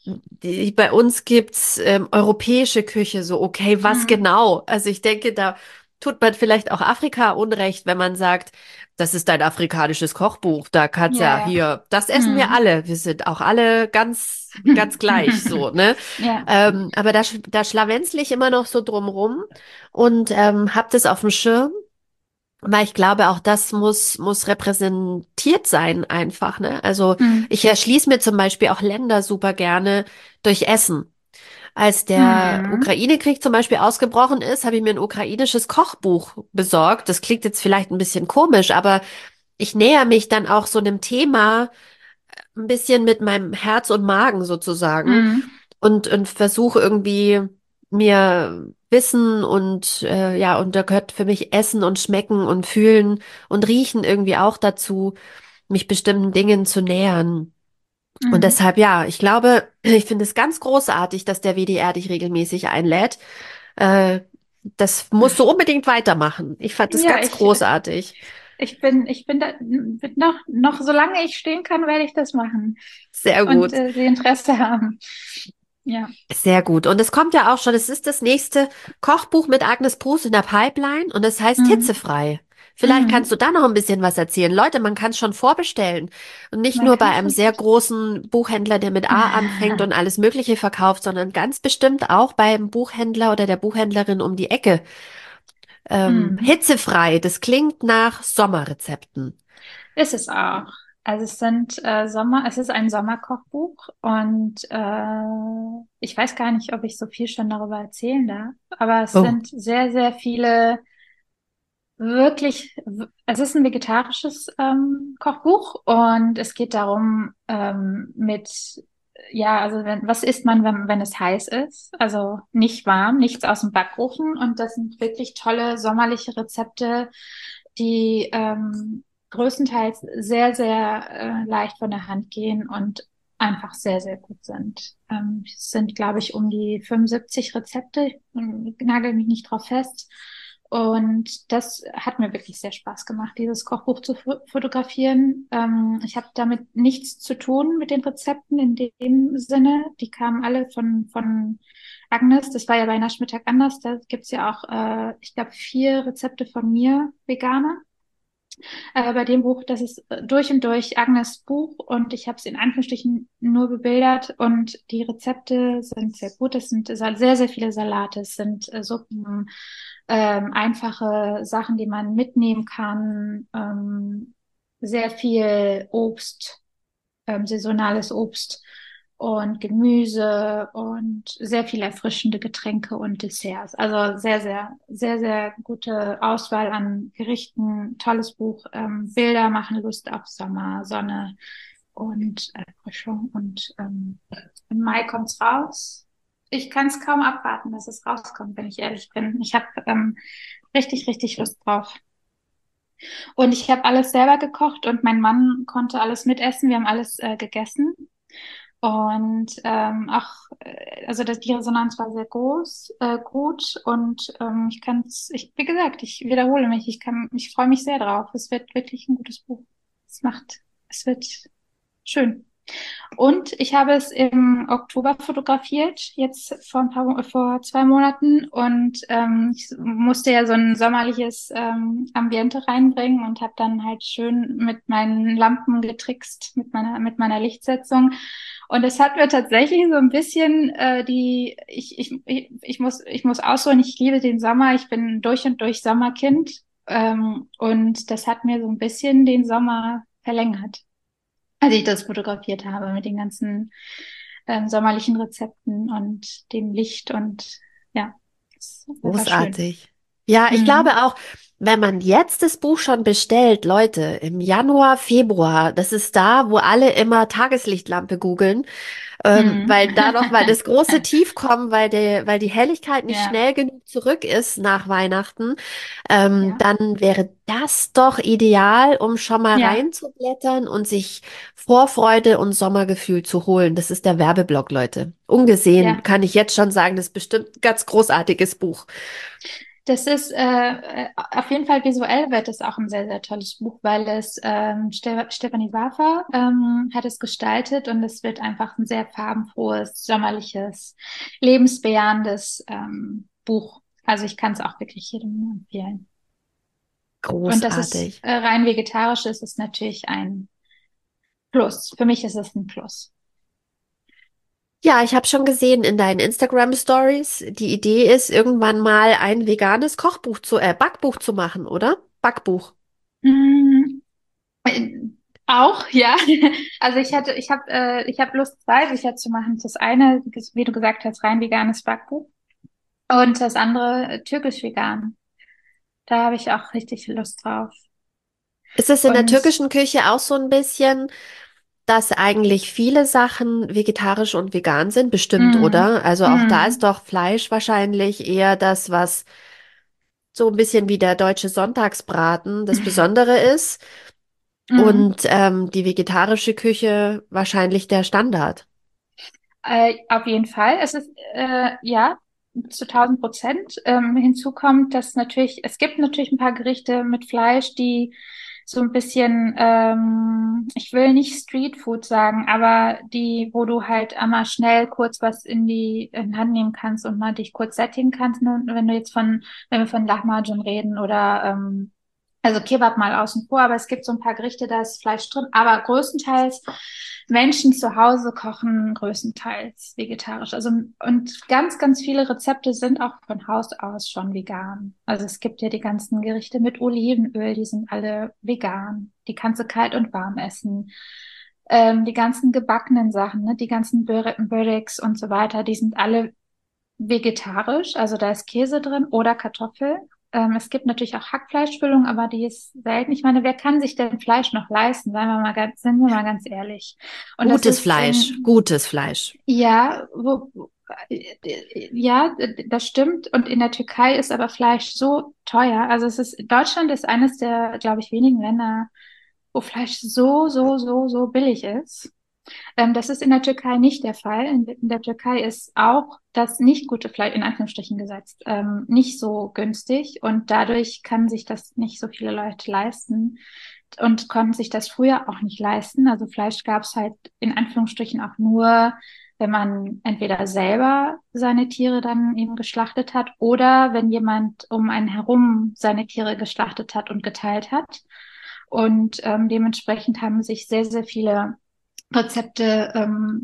die, bei uns gibt's ähm, europäische Küche, so okay, was Mhm. genau? Also ich denke, da tut man vielleicht auch Afrika Unrecht, wenn man sagt, das ist ein afrikanisches Kochbuch. Da kann's Ja, ja ja. hier, das essen wir Mhm. alle. Wir sind auch alle ganz, ganz gleich, so, ne? Ja. Ähm, aber da, sch- da schlawenzle ich immer noch so drumrum und ähm, hab das auf dem Schirm. Weil ich glaube, auch das muss, muss repräsentiert sein einfach, ne? Also Mhm. ich erschließe mir zum Beispiel auch Länder super gerne durch Essen. Als der Mhm. Ukraine-Krieg zum Beispiel ausgebrochen ist, habe ich mir ein ukrainisches Kochbuch besorgt. Das klingt jetzt vielleicht ein bisschen komisch, aber ich näher mich dann auch so einem Thema ein bisschen mit meinem Herz und Magen sozusagen Mhm. und, und versuche irgendwie mir Wissen und äh, ja, und da gehört für mich Essen und Schmecken und Fühlen und Riechen irgendwie auch dazu, mich bestimmten Dingen zu nähern. Und Mhm. deshalb, ja, ich glaube, ich finde es ganz großartig, dass der W D R dich regelmäßig einlädt. Äh, Das musst du unbedingt weitermachen. Ich fand es Ja, ganz ich, großartig. ich bin, ich bin da, bin noch, noch, solange ich stehen kann, werde ich das machen Sehr und gut. äh, die Interesse haben. Ja. Sehr gut. Und es kommt ja auch schon, es ist das nächste Kochbuch mit Agnes Brus in der Pipeline und es heißt Mhm. Hitzefrei. Vielleicht kannst Mhm. du da noch ein bisschen was erzählen. Leute, man kann es schon vorbestellen. Und nicht Man nur bei kann einem schon. sehr großen Buchhändler, der mit A anfängt und alles Mögliche verkauft, sondern ganz bestimmt auch beim Buchhändler oder der Buchhändlerin um die Ecke. Ähm, Mhm. hitzefrei, das klingt nach Sommerrezepten. Ist es auch. Also es sind äh, Sommer, es ist ein Sommerkochbuch und äh, ich weiß gar nicht, ob ich so viel schon darüber erzählen darf, aber es Oh. sind sehr, sehr viele wirklich, es ist ein vegetarisches ähm, Kochbuch und es geht darum, ähm, mit, ja, also wenn, was isst man, wenn, wenn es heiß ist? Also nicht warm, nichts aus dem Backofen und das sind wirklich tolle sommerliche Rezepte, die ähm, größtenteils sehr, sehr äh, leicht von der Hand gehen und einfach sehr, sehr gut sind. Ähm, es sind, glaube ich, um die fünfundsiebzig Rezepte, ich nagel mich nicht drauf fest. Und das hat mir wirklich sehr Spaß gemacht, dieses Kochbuch zu fo- fotografieren. Ähm, ich habe damit nichts zu tun mit den Rezepten in dem Sinne. Die kamen alle von, von Agnes. Das war ja bei Naschmittag anders. Da gibt's ja auch, äh, ich glaube, vier Rezepte von mir, Veganer. Äh, bei dem Buch, das ist äh, durch und durch Agnes Buch und ich habe es in Anführungsstrichen nur bebildert und die Rezepte sind sehr gut. Es sind sehr, sehr viele Salate, es sind äh, Suppen, ähm, einfache Sachen, die man mitnehmen kann, ähm, sehr viel Obst, ähm, saisonales Obst und Gemüse und sehr viele erfrischende Getränke und Desserts. Also sehr, sehr, sehr, sehr gute Auswahl an Gerichten. Tolles Buch. Ähm, Bilder machen Lust auf Sommer, Sonne und Erfrischung. Und ähm, im Mai kommt's raus. Ich kann es kaum abwarten, dass es rauskommt, wenn ich ehrlich bin. Ich habe ähm, richtig, richtig Lust drauf. Und ich habe alles selber gekocht und mein Mann konnte alles mitessen. Wir haben alles äh, gegessen. Und ähm, auch, äh, also das, die Resonanz war sehr groß, äh, gut. Und ähm, ich kann es, ich, wie gesagt, ich wiederhole mich, ich kann, ich freue mich sehr drauf. Es wird wirklich ein gutes Buch. Es macht, es wird schön. Und ich habe es im Oktober fotografiert, jetzt vor ein paar, vor zwei Monaten. Und ähm, ich musste ja so ein sommerliches ähm, Ambiente reinbringen und habe dann halt schön mit meinen Lampen getrickst, mit meiner, mit meiner Lichtsetzung. Und es hat mir tatsächlich so ein bisschen äh, die, ich, ich, ich, ich muss, ich muss ausholen, ich liebe den Sommer, ich bin durch und durch Sommerkind. Ähm, und das hat mir so ein bisschen den Sommer verlängert, als ich das fotografiert habe mit den ganzen ähm, sommerlichen Rezepten und dem Licht und ja, das war schön. Großartig. Ja, ich Mhm. glaube auch, wenn man jetzt das Buch schon bestellt, Leute, im Januar, Februar, das ist da, wo alle immer Tageslichtlampe googeln, ähm, Mhm. weil da noch mal das große Tief kommt, weil der, weil die Helligkeit nicht Ja, schnell genug zurück ist nach Weihnachten, ähm, ja, dann wäre das doch ideal, um schon mal ja, reinzublättern und sich Vorfreude und Sommergefühl zu holen. Das ist der Werbeblock, Leute. Ungesehen ja. kann ich jetzt schon sagen, das ist bestimmt ein ganz großartiges Buch. Das ist äh, auf jeden Fall visuell wird es auch ein sehr, sehr tolles Buch, weil es ähm, Ste Stefanie Wafer ähm, hat es gestaltet und es wird einfach ein sehr farbenfrohes, sommerliches, lebensbejahrendes ähm, Buch. Also ich kann es auch wirklich jedem nur empfehlen. Und dass es Großartig. äh, rein vegetarisch ist, ist natürlich ein Plus. Für mich ist es ein Plus. Ja, ich habe schon gesehen in deinen Instagram Stories, die Idee ist, irgendwann mal ein veganes Kochbuch zu, äh, Backbuch zu machen, oder? Backbuch. Mm, äh, auch, ja. Also ich hatte, ich habe, äh, ich habe Lust, zwei Bücher zu machen. Das eine, wie du gesagt hast, rein veganes Backbuch und das andere äh, türkisch vegan. Da habe ich auch richtig Lust drauf. Ist es in der Und türkischen Küche auch so ein bisschen, dass eigentlich viele Sachen vegetarisch und vegan sind? Bestimmt, mm, oder? Also auch da ist mm, doch Fleisch wahrscheinlich eher das, was so ein bisschen wie der deutsche Sonntagsbraten das Besondere ist. mm. Und ähm, die vegetarische Küche wahrscheinlich der Standard. Äh, auf jeden Fall. Es ist, äh, ja, zu tausend Prozent. Ähm, hinzu kommt, dass natürlich, es gibt natürlich ein paar Gerichte mit Fleisch, die so ein bisschen, ähm, ich will nicht Streetfood sagen, aber die, wo du halt einmal schnell kurz was in die, in die Hand nehmen kannst und mal dich kurz sättigen kannst. Nur wenn du jetzt von, wenn wir von Lahmacun reden oder, ähm, also Kebab mal außen vor, aber es gibt so ein paar Gerichte, da ist Fleisch drin, aber größtenteils Menschen zu Hause kochen größtenteils vegetarisch. Also, und ganz, ganz viele Rezepte sind auch von Haus aus schon vegan. Also es gibt ja die ganzen Gerichte mit Olivenöl, die sind alle vegan. Die kannst du kalt und warm essen. Ähm, die ganzen gebackenen Sachen, ne, die ganzen Böreks und so weiter, die sind alle vegetarisch, also da ist Käse drin oder Kartoffel. Ähm, es gibt natürlich auch Hackfleischfüllung, aber die ist selten. Ich meine, wer kann sich denn Fleisch noch leisten? Seien wir mal ganz, sind wir mal ganz ehrlich. Und das Gutes ist Fleisch, in, gutes Fleisch. ja, wo, ja, das stimmt. Und in der Türkei ist aber Fleisch so teuer. Also es ist, Deutschland ist eines der, glaube ich, wenigen Länder, wo Fleisch so, so, so, so billig ist. Ähm, das ist in der Türkei nicht der Fall. In, in der Türkei ist auch das nicht gute Fleisch, in Anführungsstrichen gesetzt, ähm, nicht so günstig und dadurch kann sich das nicht so viele Leute leisten und konnten sich das früher auch nicht leisten. Also Fleisch gab es halt in Anführungsstrichen auch nur, wenn man entweder selber seine Tiere dann eben geschlachtet hat oder wenn jemand um einen herum seine Tiere geschlachtet hat und geteilt hat. Und ähm, dementsprechend haben sich sehr, sehr viele Rezepte ähm,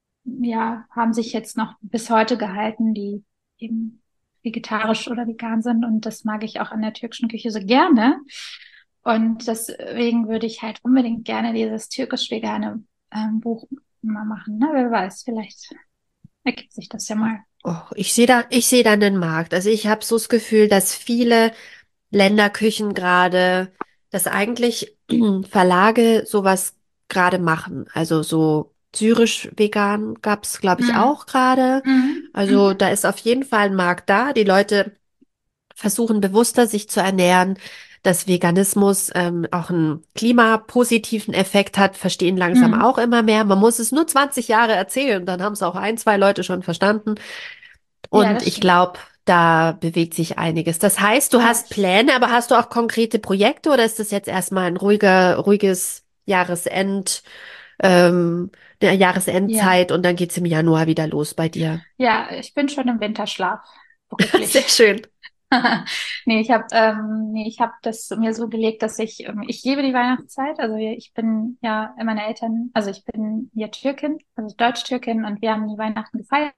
ja, haben sich jetzt noch bis heute gehalten, die eben vegetarisch oder vegan sind. Und das mag ich auch an der türkischen Küche so gerne. Und deswegen würde ich halt unbedingt gerne dieses türkisch-vegane ähm, Buch mal machen. Ne? Wer weiß, vielleicht ergibt sich das ja mal. Oh, ich sehe da, ich sehe da einen Markt. Also ich habe so das Gefühl, dass viele Länderküchen gerade, dass eigentlich Verlage sowas gerade machen. Also so syrisch-vegan gab's, glaube ich, Mm, auch gerade. mm, Also mm. da ist auf jeden Fall ein Markt da. Die Leute versuchen bewusster sich zu ernähren, dass Veganismus ähm, auch einen klimapositiven Effekt hat, verstehen langsam Mm. auch immer mehr. Man muss es nur zwanzig Jahre erzählen, dann haben es auch ein, zwei Leute schon verstanden. Ja, Und das ich stimmt. glaube, da bewegt sich einiges. Das heißt, du Ja. hast Pläne, aber hast du auch konkrete Projekte oder ist das jetzt erstmal ein ruhiger, ruhiges Jahresend, ähm, der Ja. Jahresendzeit und dann geht's im Januar wieder los bei dir? Ja, ich bin schon im Winterschlaf, beruflich. Sehr schön. Nee, ich habe ähm, nee, ich habe das mir so gelegt, dass ich ähm, ich liebe die Weihnachtszeit. Also wir- ich bin ja meine Eltern, also ich bin ja Türkin, also Deutsch-Türkin und wir haben die Weihnachten gefeiert.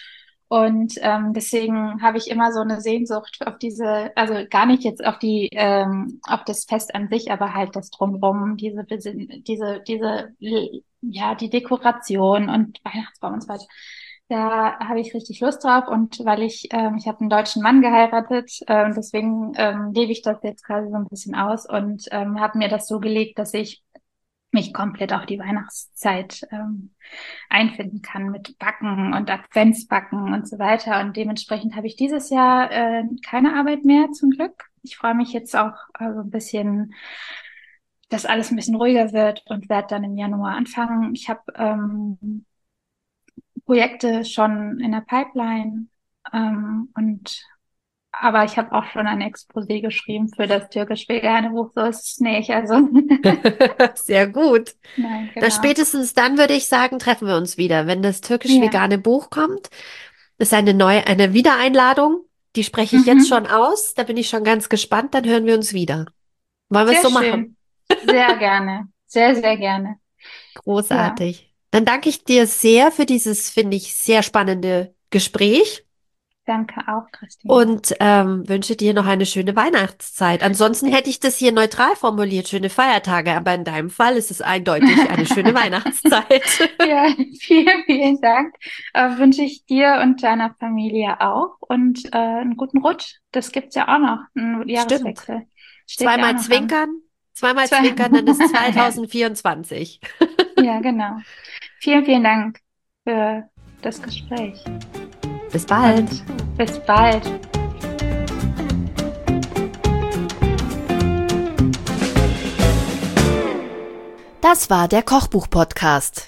Und ähm, deswegen habe ich immer so eine Sehnsucht auf diese, also gar nicht jetzt auf die, ähm, auf das Fest an sich, aber halt das Drumherum, diese, Besin- diese, diese, ja, die Dekoration und Weihnachtsbaum und so weiter. Da habe ich richtig Lust drauf und weil ich, ähm, ich habe einen deutschen Mann geheiratet, ähm, deswegen ähm, lebe ich das jetzt quasi so ein bisschen aus und ähm, habe mir das so gelegt, dass ich mich komplett auf die Weihnachtszeit ähm, einfinden kann mit Backen und Adventsbacken und so weiter. Und dementsprechend habe ich dieses Jahr äh, keine Arbeit mehr, zum Glück. Ich freue mich jetzt auch äh, so ein bisschen, dass alles ein bisschen ruhiger wird und werde dann im Januar anfangen. Ich habe ähm, Projekte schon in der Pipeline ähm, und aber ich habe auch schon ein Exposé geschrieben für das türkisch-vegane Buch, so ist es nicht. Also Sehr gut. nein, Na, genau. spätestens dann würde ich sagen, treffen wir uns wieder. Wenn das Ja. türkisch-vegane Buch kommt, ist eine neue, eine Wiedereinladung. Die spreche ich jetzt Mhm. schon aus. Da bin ich schon ganz gespannt. Dann hören wir uns wieder. Wollen wir es Sehr so machen? schön. Sehr gerne. Sehr, sehr gerne. Ja, Großartig. Dann danke ich dir sehr für dieses, finde ich, sehr spannende Gespräch danke auch, Christina. und ähm, wünsche dir noch eine schöne Weihnachtszeit. Ansonsten hätte ich das hier neutral formuliert, schöne Feiertage, aber in deinem Fall ist es eindeutig eine schöne Weihnachtszeit. Ja, vielen, vielen Dank. Äh, wünsche ich dir und deiner Familie auch und äh, einen guten Rutsch. Das gibt's ja auch noch, einen Stimmt. Jahreswechsel. Steht ja auch Zweimal noch an. zwinkern, zweimal Zwei. zwinkern, dann ist zwanzig vierundzwanzig. Ja, genau. Vielen, vielen Dank für das Gespräch Bis bald. und bis bald. Das war der Kochbuch-Podcast.